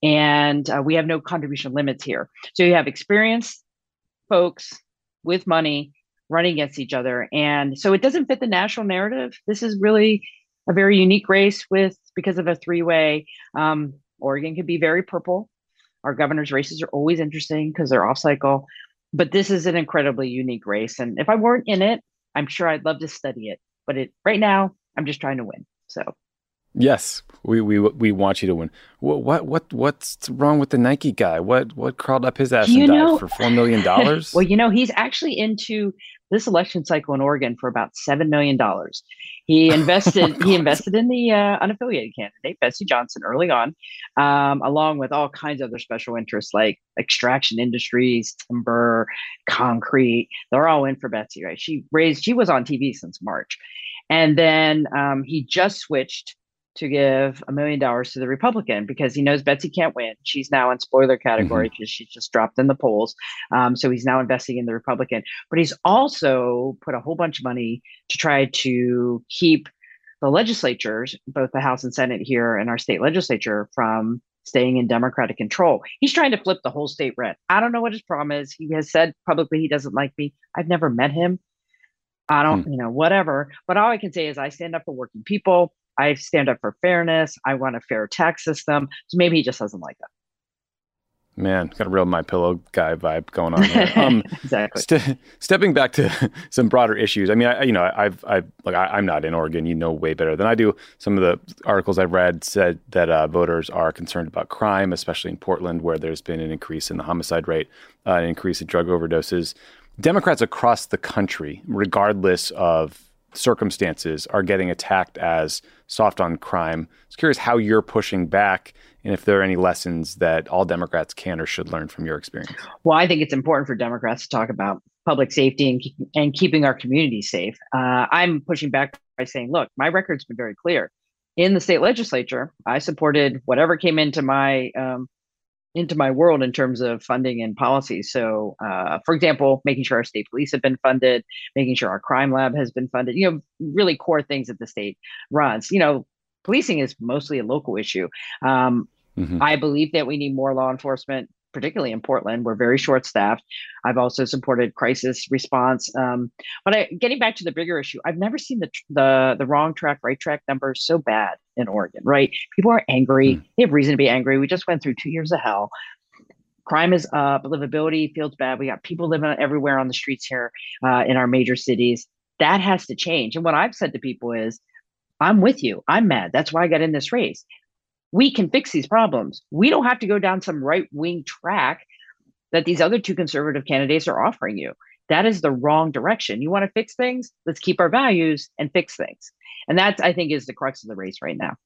And uh, we have no contribution limits here. So you have experienced folks with money running against each other. And so it doesn't fit the national narrative. This is really a very unique race with, because of a three-way, um, Oregon can be very purple. Our governor's races are always interesting because they're off cycle, but this is an incredibly unique race. And if I weren't in it, I'm sure I'd love to study it, But it right now, I'm just trying to win. So. Yes, we we we want you to win. What what what what's wrong with the Nike guy? What what crawled up his ass You and know- died for four million dollars? Well, you know, he's actually into this election cycle in Oregon for about seven million dollars. He invested. he invested in the uh, unaffiliated candidate Betsy Johnson early on, um, along with all kinds of other special interests like extraction industries, timber, concrete. They're all in for Betsy, right? She raised. She was on T V since March, and then um, he just switched to give a million dollars to the Republican because he knows Betsy can't win. She's now in spoiler category because mm-hmm. she's just dropped in the polls. Um, so he's now investing in the Republican. But he's also put a whole bunch of money to try to keep the legislatures, both the House and Senate here and our state legislature, from staying in Democratic control. He's trying to flip the whole state red. I don't know what his problem is. He has said publicly he doesn't like me. I've never met him. I don't, hmm. you know, whatever. But all I can say is I stand up for working people. I stand up for fairness. I want a fair tax system. So maybe he just doesn't like that. Man, got a real My Pillow guy vibe going on here. Um, exactly. St- stepping back to some broader issues. I mean, I, you know, I've, I've, like, I, I'm not in Oregon. You know way better than I do. Some of the articles I've read said that uh, voters are concerned about crime, especially in Portland, where there's been an increase in the homicide rate, uh, an increase in drug overdoses. Democrats across the country, regardless of circumstances, are getting attacked as soft on crime. I was curious how you're pushing back and if there are any lessons that all Democrats can or should learn from your experience. Well, I think it's important for Democrats to talk about public safety and, keep, and keeping our communities safe. Uh, I'm pushing back by saying, look, my record's been very clear. In the state legislature, I supported whatever came into my um, into my world in terms of funding and policy. So, uh, for example, making sure our state police have been funded, making sure our crime lab has been funded, you know, really core things that the state runs. You know, policing is mostly a local issue. Um, mm-hmm. I believe that we need more law enforcement, particularly in Portland. We're very short-staffed. I've also supported crisis response. Um, but I, getting back to the bigger issue, I've never seen the the the wrong track, right track numbers so bad in Oregon, right? People are angry. Mm. They have reason to be angry. We just went through two years of hell. Crime is up. Livability feels bad. We got people living everywhere on the streets here uh, in our major cities. That has to change. And what I've said to people is, I'm with you. I'm mad. That's why I got in this race. We can fix these problems. We don't have to go down some right-wing track that these other two conservative candidates are offering you. That is the wrong direction. You want to fix things? Let's keep our values and fix things. And that, I think, is the crux of the race right now.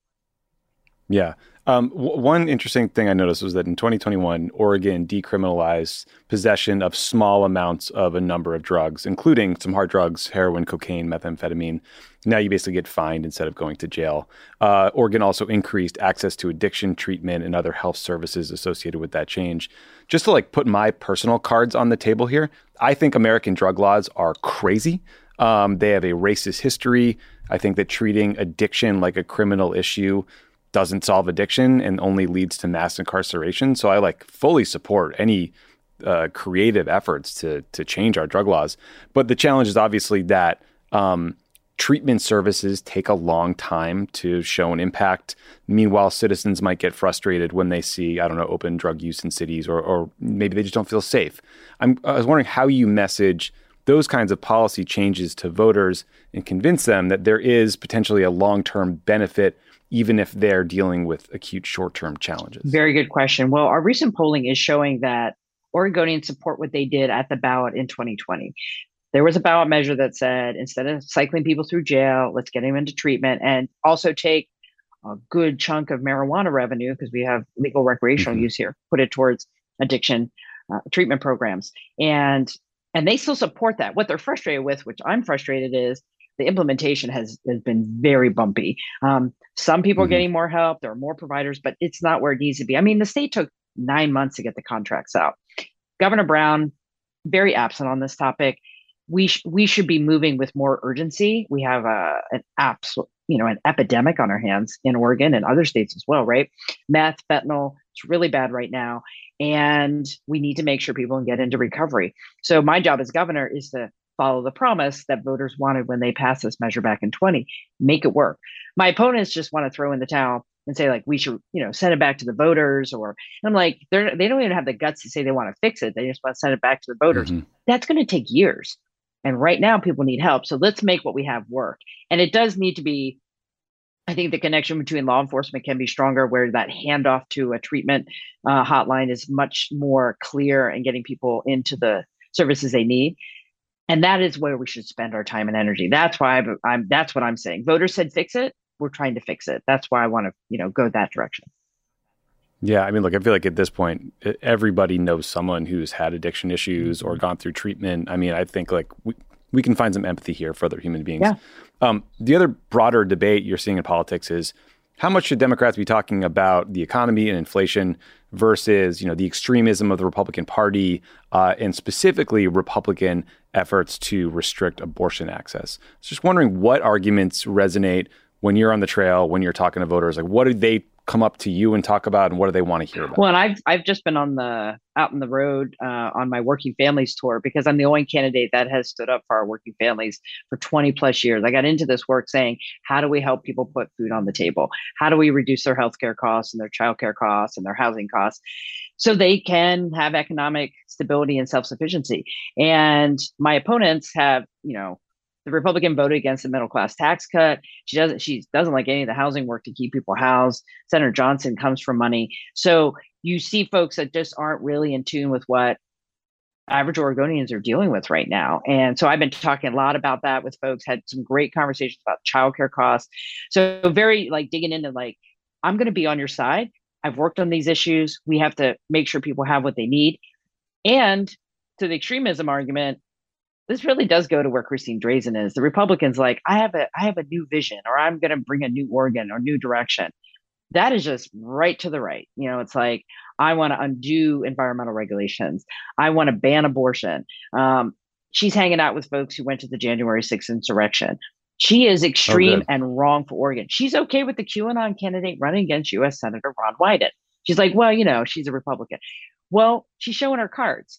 Yeah. Um, w- one interesting thing I noticed was that in twenty twenty-one, Oregon decriminalized possession of small amounts of a number of drugs, including some hard drugs, heroin, cocaine, methamphetamine. Now you basically get fined instead of going to jail. Uh, Oregon also increased access to addiction treatment and other health services associated with that change. Just to like put my personal cards on the table here, I think American drug laws are crazy. Um, they have a racist history. I think that treating addiction like a criminal issue doesn't solve addiction and only leads to mass incarceration. So I like fully support any uh, creative efforts to to change our drug laws. But the challenge is obviously that um, treatment services take a long time to show an impact. Meanwhile, citizens might get frustrated when they see, I don't know, open drug use in cities, or, or maybe they just don't feel safe. I'm, I was wondering how you message those kinds of policy changes to voters and convince them that there is potentially a long-term benefit, even if they're dealing with acute short-term challenges. Very good question. Well, our recent polling is showing that Oregonians support what they did at the ballot in twenty twenty. There was a ballot measure that said, instead of cycling people through jail, let's get them into treatment and also take a good chunk of marijuana revenue, because we have legal recreational mm-hmm. use here, put it towards addiction uh, treatment programs. And and they still support that. What they're frustrated with, which I'm frustrated, is the implementation has, has been very bumpy. Um, some people mm-hmm. are getting more help. There are more providers, but it's not where it needs to be. I mean, the state took nine months to get the contracts out. Governor Brown, very absent on this topic. We sh- we should be moving with more urgency. We have a, an absolute, you know, an epidemic on our hands in Oregon and other states as well, right? Meth, fentanyl, it's really bad right now. And we need to make sure people can get into recovery. So my job as governor is to follow the promise that voters wanted when they passed this measure back in twenty, make it work. My opponents just want to throw in the towel and say, like, we should, you know, send it back to the voters. Or I'm like, they're, they don't even have the guts to say they want to fix it. They just want to send it back to the voters. Mm-hmm. That's going to take years. And right now people need help. So let's make what we have work. And it does need to be, I think the connection between law enforcement can be stronger, where that handoff to a treatment uh, hotline is much more clear and getting people into the services they need. And that is where we should spend our time and energy. That's why I'm, I'm that's what I'm saying. Voters said fix it. We're trying to fix it. That's why I want to, you know, go that direction. Yeah, I mean, look, I feel like at this point, everybody knows someone who's had addiction issues or gone through treatment. I mean, I think like we, we can find some empathy here for other human beings. Yeah. Um, the other broader debate you're seeing in politics is how much should Democrats be talking about the economy and inflation versus, you know, the extremism of the Republican Party uh, and specifically Republican efforts to restrict abortion access. I was just wondering what arguments resonate when you're on the trail, when you're talking to voters. Like, what do they come up to you and talk about, and what do they want to hear about? Well, and I've I've just been on the out in the road uh, on my Working Families tour, because I'm the only candidate that has stood up for our working families for twenty plus years. I got into this work saying, how do we help people put food on the table? How do we reduce their healthcare costs and their childcare costs and their housing costs, so they can have economic stability and self-sufficiency? And my opponents have, you know, the Republican voted against the middle class tax cut. She doesn't. She doesn't like any of the housing work to keep people housed. Senator Johnson comes from money. So you see folks that just aren't really in tune with what average Oregonians are dealing with right now. And so I've been talking a lot about that with folks. Had some great conversations about childcare costs. So very like digging into like, I'm going to be on your side. I've worked on these issues. We have to make sure people have what they need. And to the extremism argument, this really does go to where Christine Drazan is. The Republicans like, I have a I have a new vision, or I'm going to bring a new Oregon or new direction. That is just right to the right. You know, it's like, I want to undo environmental regulations. I want to ban abortion. Um, she's hanging out with folks who went to the January sixth insurrection. She is extreme oh, and wrong for Oregon. She's okay with the QAnon candidate running against U S Senator Ron Wyden. She's like, well, you know, she's a Republican. Well, she's showing her cards.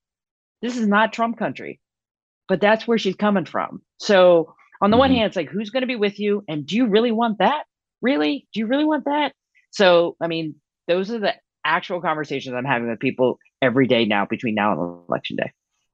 This is not Trump country. But that's where she's coming from. So on the mm-hmm. one hand, it's like, who's going to be with you? And do you really want that? Really? Do you really want that? So, I mean, those are the actual conversations I'm having with people every day now between now and election day.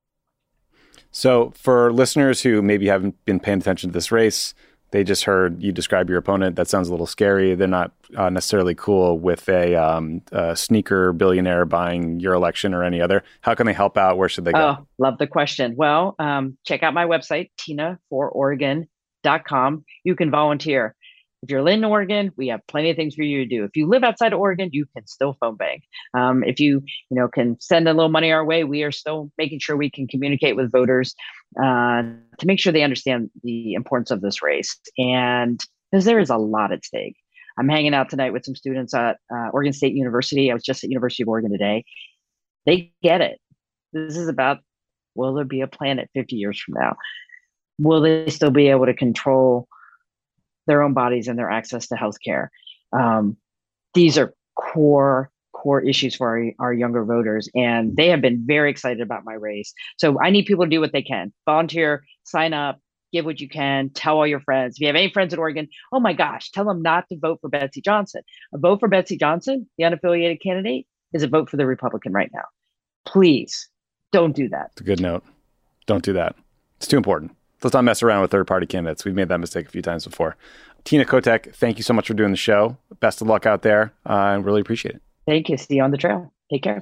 So for listeners who maybe haven't been paying attention to this race, they just heard you describe your opponent. That sounds a little scary. They're not uh, necessarily cool with a, um, a sneaker billionaire buying your election or any other. How can they help out? Where should they go? Oh, love the question. Well, um, check out my website, tina for oregon dot com. You can volunteer. If you're in Oregon, we have plenty of things for you to do. If you live outside of Oregon, you can still phone bank. Um, if you, you know, can send a little money our way, we are still making sure we can communicate with voters uh, to make sure they understand the importance of this race. And because there is a lot at stake. I'm hanging out tonight with some students at uh, Oregon State University. I was just at University of Oregon today. They get it. This is about, will there be a planet fifty years from now? Will they still be able to control their own bodies and their access to healthcare? Um, these are core, core issues for our, our younger voters, and they have been very excited about my race. So I need people to do what they can. Volunteer, sign up, give what you can, tell all your friends. If you have any friends in Oregon, oh my gosh, tell them not to vote for Betsy Johnson. A vote for Betsy Johnson, the unaffiliated candidate, is a vote for the Republican right now. Please don't do that. It's a good note. Don't do that. It's too important. Let's not mess around with third-party candidates. We've made that mistake a few times before. Tina Kotek, thank you so much for doing the show. Best of luck out there. Uh, I really appreciate it. Thank you. See you on the trail. Take care.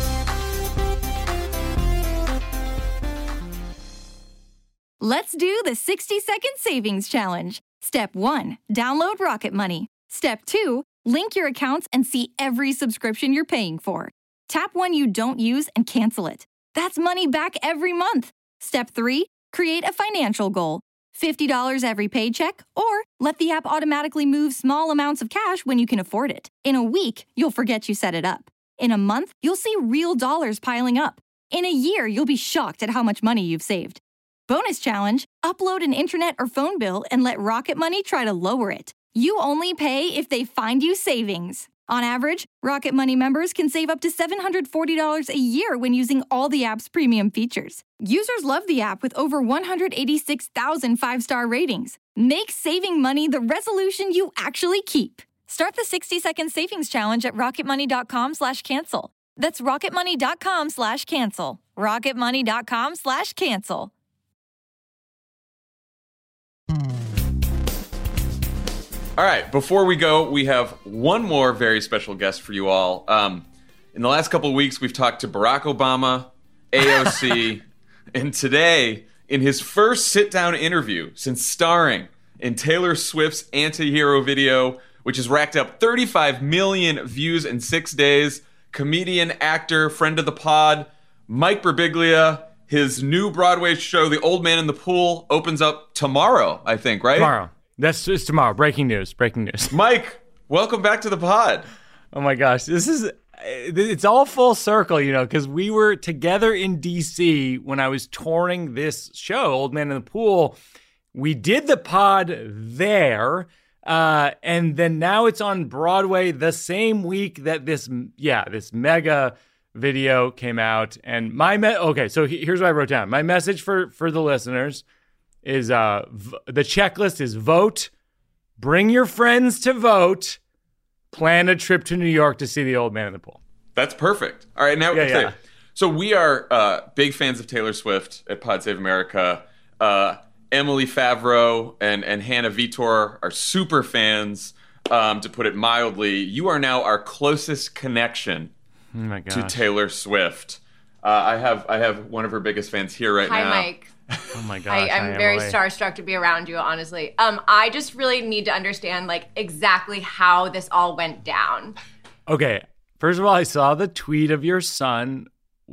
Let's do the sixty second savings challenge. Step one, download Rocket Money. Step two, link your accounts and see every subscription you're paying for. Tap one you don't use and cancel it. That's money back every month. Step three, create a financial goal. fifty dollars every paycheck, or let the app automatically move small amounts of cash when you can afford it. In a week, you'll forget you set it up. In a month, you'll see real dollars piling up. In a year, you'll be shocked at how much money you've saved. Bonus challenge, upload an internet or phone bill and let Rocket Money try to lower it. You only pay if they find you savings. On average, Rocket Money members can save up to seven hundred forty dollars a year when using all the app's premium features. Users love the app with over one hundred eighty-six thousand five-star ratings. Make saving money the resolution you actually keep. Start the sixty second savings challenge at rocketmoney.com slash cancel. That's rocketmoney.com slash cancel. rocketmoney.com slash cancel. All right, before we go, we have one more very special guest for you all. Um, in the last couple of weeks, we've talked to Barack Obama, A O C, and today, in his first sit-down interview since starring in Taylor Swift's Anti-Hero video, which has racked up thirty-five million views in six days, comedian, actor, friend of the pod, Mike Birbiglia, his new Broadway show, The Old Man in the Pool, opens up tomorrow, I think, right? Tomorrow. That's just tomorrow. Breaking news. Breaking news. Mike, welcome back to the pod. Oh my gosh. This is, it's all full circle, you know, because we were together in D C when I was touring this show, Old Man in the Pool. We did the pod there. Uh, and then now it's on Broadway the same week that this, yeah, this mega video came out. And my, me- okay, so here's what I wrote down. My message for, for the listeners is uh, v- the checklist is vote, bring your friends to vote, plan a trip to New York to see The Old Man in the Pool. That's perfect. All right, now, yeah, okay. yeah. So we are uh, big fans of Taylor Swift at Pod Save America. Uh, Emily Favreau and, and Hannah Vitor are super fans, um, to put it mildly. You are now our closest connection oh my to Taylor Swift. Uh, I have I have one of her biggest fans here right Hi, now. Hi, Mike. Oh my gosh. I, I'm Hi, very Emily. starstruck to be around you, honestly. Um, I just really need to understand, like, exactly how this all went down. Okay, first of all, I saw the tweet of your son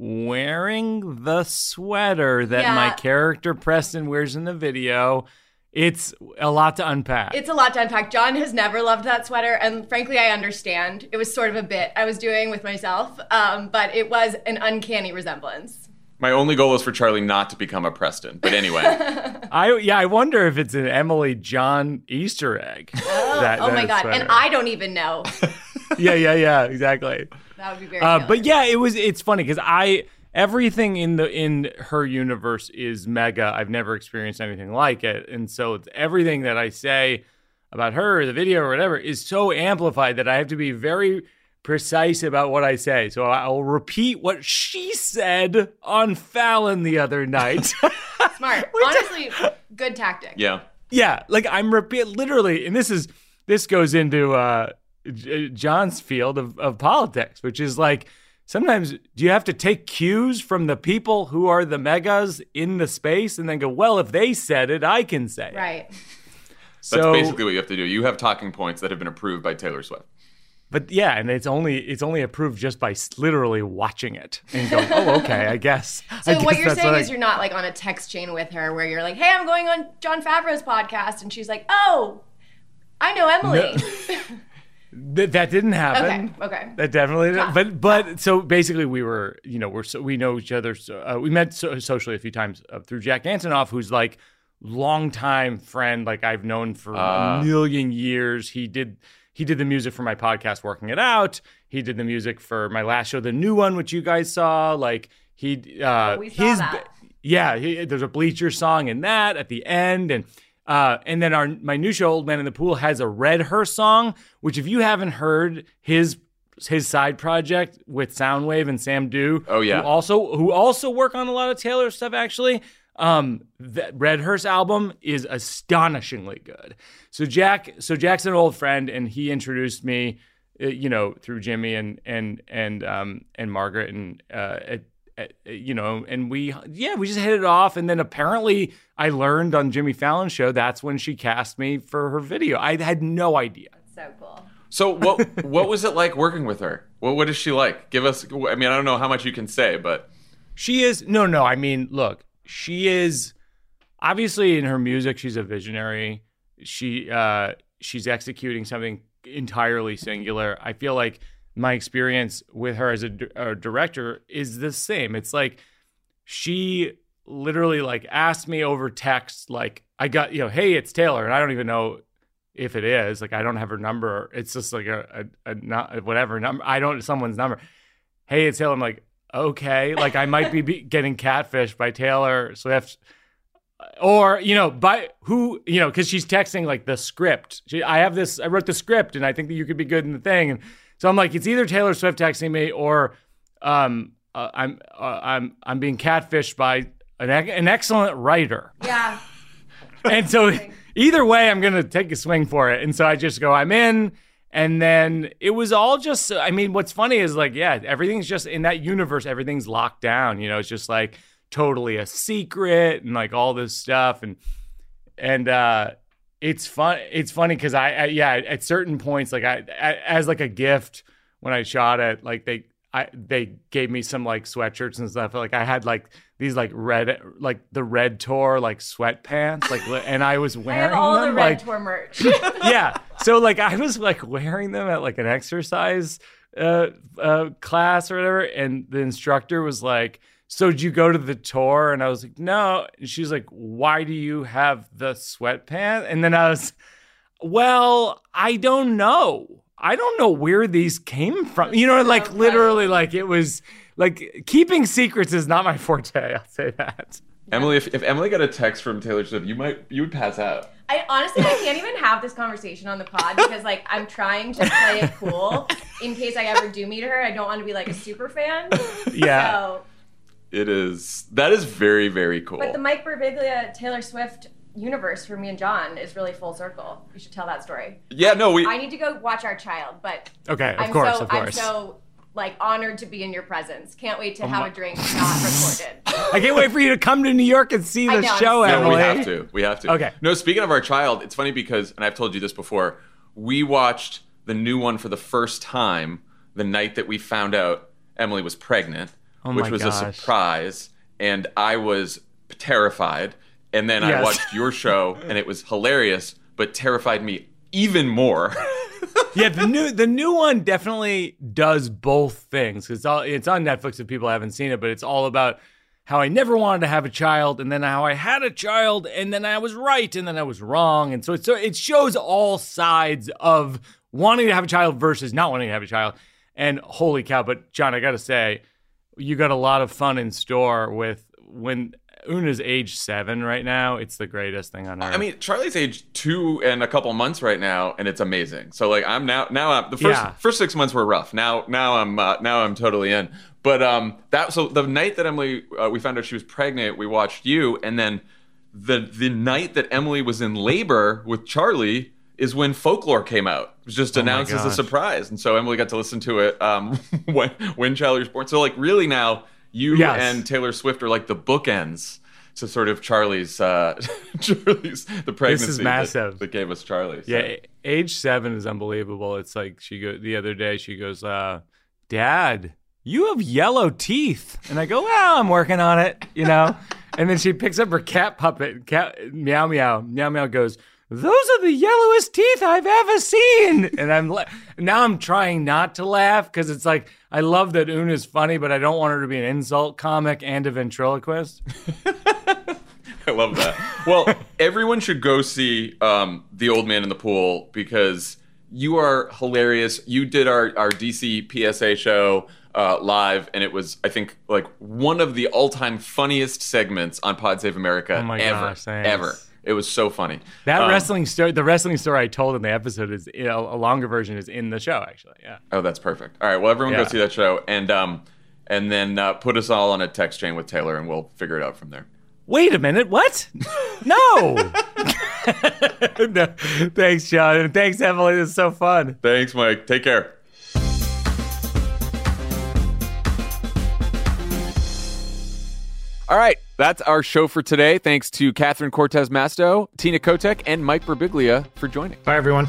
wearing the sweater that Yeah. my character Preston wears in the video. It's a lot to unpack. It's a lot to unpack. John has never loved that sweater, and frankly, I understand. It was sort of a bit I was doing with myself, um, but it was an uncanny resemblance. My only goal is for Charlie not to become a Preston. But anyway. I yeah, I wonder if it's an Emily John Easter egg. Oh, that, oh that my God. sweater. And I don't even know. yeah, yeah, yeah, exactly. That would be very Uh, killer. but yeah, it was. It's funny because I everything in the in her universe is mega. I've never experienced anything like it, and so it's everything that I say about her, the video, or whatever, is so amplified that I have to be very precise about what I say. So I'll repeat what she said on Fallon the other night. Smart. Honestly, good tactic. Yeah. Yeah, like I'm repeat literally, and this is this goes into uh, J- John's field of, of politics, which is like sometimes do you have to take cues from the people who are the megas in the space, and then go, well, if they said it, I can say it. Right. So That's basically what you have to do. You have talking points that have been approved by Taylor Swift. But yeah, and it's only it's only approved just by s- literally watching it and going, oh, okay, I guess. So I guess what you're that's saying I- is you're not like on a text chain with her where you're like, hey, I'm going on John Favreau's podcast. And she's like, oh, I know Emily. Th- that didn't happen. Okay, okay. That definitely didn't. But but so basically we were, you know, we're so, we know each other. So, uh, we met so, socially a few times uh, through Jack Antonoff, who's like longtime friend, like I've known for Ah. a million years. He did he did the music for my podcast, Working It Out. He did the music for my last show, the new one, which you guys saw. Like he, uh, Oh, we saw his, that. yeah, he, there's a Bleacher song in that at the end, and uh, and then our my new show, Old Man in the Pool, has a Red Her song, which if you haven't heard his his side project with Soundwave and Sam Du, Oh, yeah. who also who also work on a lot of Taylor stuff actually. Um, that Red Hearst album is astonishingly good. So Jack, so Jack's an old friend, and he introduced me, uh, you know, through Jimmy and and and um and Margaret, and uh, at, at, you know, and we yeah we just hit it off, and then apparently I learned on Jimmy Fallon's show that's when she cast me for her video. I had no idea. So cool. So what what was it like working with her? What what is she like? Give us. I mean, I don't know how much you can say, but She is no no. I mean, look. She is obviously in her music. She's a visionary. She uh, she's executing something entirely singular. I feel like my experience with her as a, a director is the same. It's like she literally like asked me over text, like I got you know, hey, it's Taylor, and I don't even know if it is. Like I don't have her number. It's just like a a, a not whatever number. I don't someone's number. Hey, it's Taylor. I'm like. Okay, like I might be, be getting catfished by Taylor Swift, or you know, by who you know, because she's texting like the script. She, I have this, I wrote the script, and I think that you could be good in the thing. And so I'm like, it's either Taylor Swift texting me, or um, uh, I'm uh, I'm I'm being catfished by an an excellent writer. Yeah. And so either way, I'm going to take a swing for it. And so I just go, I'm in. And then it was all just, I mean, what's funny is like, yeah, everything's just in that universe, everything's locked down. You know, it's just like totally a secret and like all this stuff. And, and, uh, it's fun. It's funny because I, I, yeah, at certain points, like I, I, as like a gift when I shot it, like they, I, they gave me some like sweatshirts and stuff. Like I had like these like red, like the Red Tour like sweatpants, like, and I was wearing I have all them, the Red like, Tour merch. yeah. So like I was like wearing them at like an exercise uh, uh, class or whatever, and the instructor was like, "So did you go to the tour?" And I was like, "No." And she's like, "Why do you have the sweatpants?" And then I was, "Well, I don't know. I don't know where these came from." You know, like literally, like it was like keeping secrets is not my forte. I'll say that. Emily, if, if Emily got a text from Taylor Swift, you might you would pass out. I honestly I can't even have this conversation on the pod because like I'm trying to play it cool in case I ever do meet her. I don't want to be like a super fan. Yeah. So, it is that is very, very cool. but the Mike Birbiglia Taylor Swift universe for me and John is really full circle. You should tell that story. Yeah, no, we I need to go watch Our Child, but Okay, of I'm course, so of course. I'm so like honored to be in your presence. Can't wait to Oh have my- a drink not recorded. I can't wait for you to come to New York and see I the know, I'm show, so Emily. No, we have to. We have to. Okay. No, speaking of Our Child, it's funny because, and I've told you this before, we watched the new one for the first time the night that we found out Emily was pregnant, Oh which my was gosh. a surprise, and I was terrified. And then I Yes. watched your show, and it was hilarious, but terrified me even more. Yeah, the new the new one definitely does both things. It's all it's on Netflix if people haven't seen it, but it's all about how I never wanted to have a child, and then how I had a child, and then I was right, and then I was wrong, and so it so it shows all sides of wanting to have a child versus not wanting to have a child. And holy cow! But John, I gotta say, you got a lot of fun in store with when Una's age seven right now. It's the greatest thing on earth. I mean, Charlie's age two and a couple months right now, and it's amazing. So like, I'm now now I'm, the first Yeah. first six months were rough. Now now I'm uh, now I'm totally in. But um, that so the night that Emily uh, we found out she was pregnant, we watched you, and then the the night that Emily was in labor with Charlie is when Folklore came out. It was just Oh my announced as a gosh. surprise, and so Emily got to listen to it um, when when Charlie was born. So like, really now, you Yes. and Taylor Swift are like the bookends to sort of Charlie's uh, Charlie's the pregnancy that- massive. That, gave us Charlie. So. Yeah, a- age seven is unbelievable. It's like she go the other day. She goes, uh, "Dad, you have yellow teeth," and I go, "Well, I'm working on it," you know. And then she picks up her cat puppet. Cat meow meow meow meow goes, "Those are the yellowest teeth I've ever seen." And I'm la- now I'm trying not to laugh because it's like I love that Una's funny, but I don't want her to be an insult comic and a ventriloquist. I love that. Well, everyone should go see um, The Old Man in the Pool because you are hilarious. You did our, our D C P S A show uh, live, and it was, I think, like one of the all-time funniest segments on Pod Save America Oh my ever. gosh, thanks. Ever. It was so funny. That Um, wrestling story, the wrestling story I told in the episode is, you know, a longer version is in the show, actually. Yeah. Oh, that's perfect. All right, well, everyone Yeah. go see that show, and um, and then uh, put us all on a text chain with Taylor, and we'll figure it out from there. Wait a minute, what? No. No. Thanks, John. And thanks, Emily. This is so fun. Thanks, Mike. Take care. All right, that's our show for today. Thanks to Catherine Cortez Masto, Tina Kotek, and Mike Birbiglia for joining. Bye, everyone.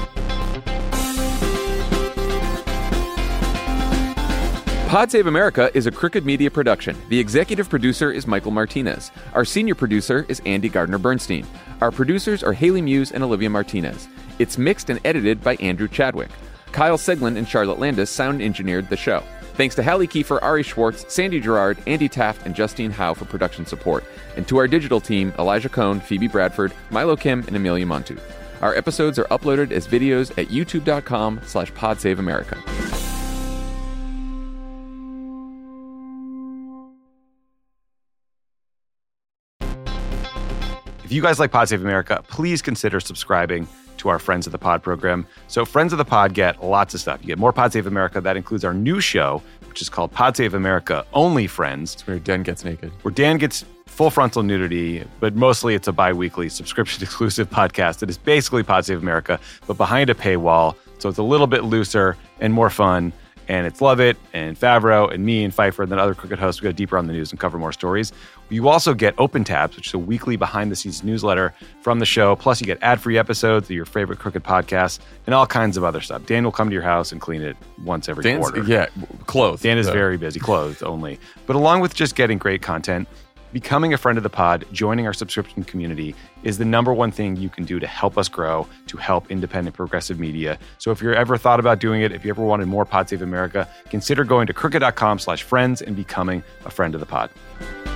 Pod Save America is a Crooked Media production. The executive producer is Michael Martinez. Our senior producer is Andy Gardner-Bernstein. Our producers are Haley Muse and Olivia Martinez. It's mixed and edited by Andrew Chadwick. Kyle Seglin and Charlotte Landis sound engineered the show. Thanks to Hallie Kiefer, Ari Schwartz, Sandy Gerard, Andy Taft, and Justine Howe for production support. And to our digital team, Elijah Cohn, Phoebe Bradford, Milo Kim, and Amelia Montu. Our episodes are uploaded as videos at youtube.com slash podsaveamerica. If you guys like Pod Save America, please consider subscribing to our Friends of the Pod program. So Friends of the Pod get lots of stuff. You get more Pod Save America. That includes our new show, which is called Pod Save America Only Friends. It's where Dan gets naked. Where Dan gets full frontal nudity, but mostly it's a bi-weekly subscription-exclusive podcast that is basically Pod Save America, but behind a paywall. So it's a little bit looser and more fun. And it's Lovett and Favreau and me and Pfeiffer and then other Crooked hosts. We go deeper on the news and cover more stories. You also get Open Tabs, which is a weekly behind-the-scenes newsletter from the show. Plus, you get ad-free episodes of your favorite Crooked podcasts and all kinds of other stuff. Dan will come to your house and clean it once every Dan's, quarter. Yeah, clothes. Dan is so. very busy, clothes only. But along with just getting great content, becoming a friend of the pod, joining our subscription community is the number one thing you can do to help us grow, to help independent progressive media. So if you're ever thought about doing it, if you ever wanted more Pod Save America, consider going to crooked.com slash friends and becoming a friend of the pod.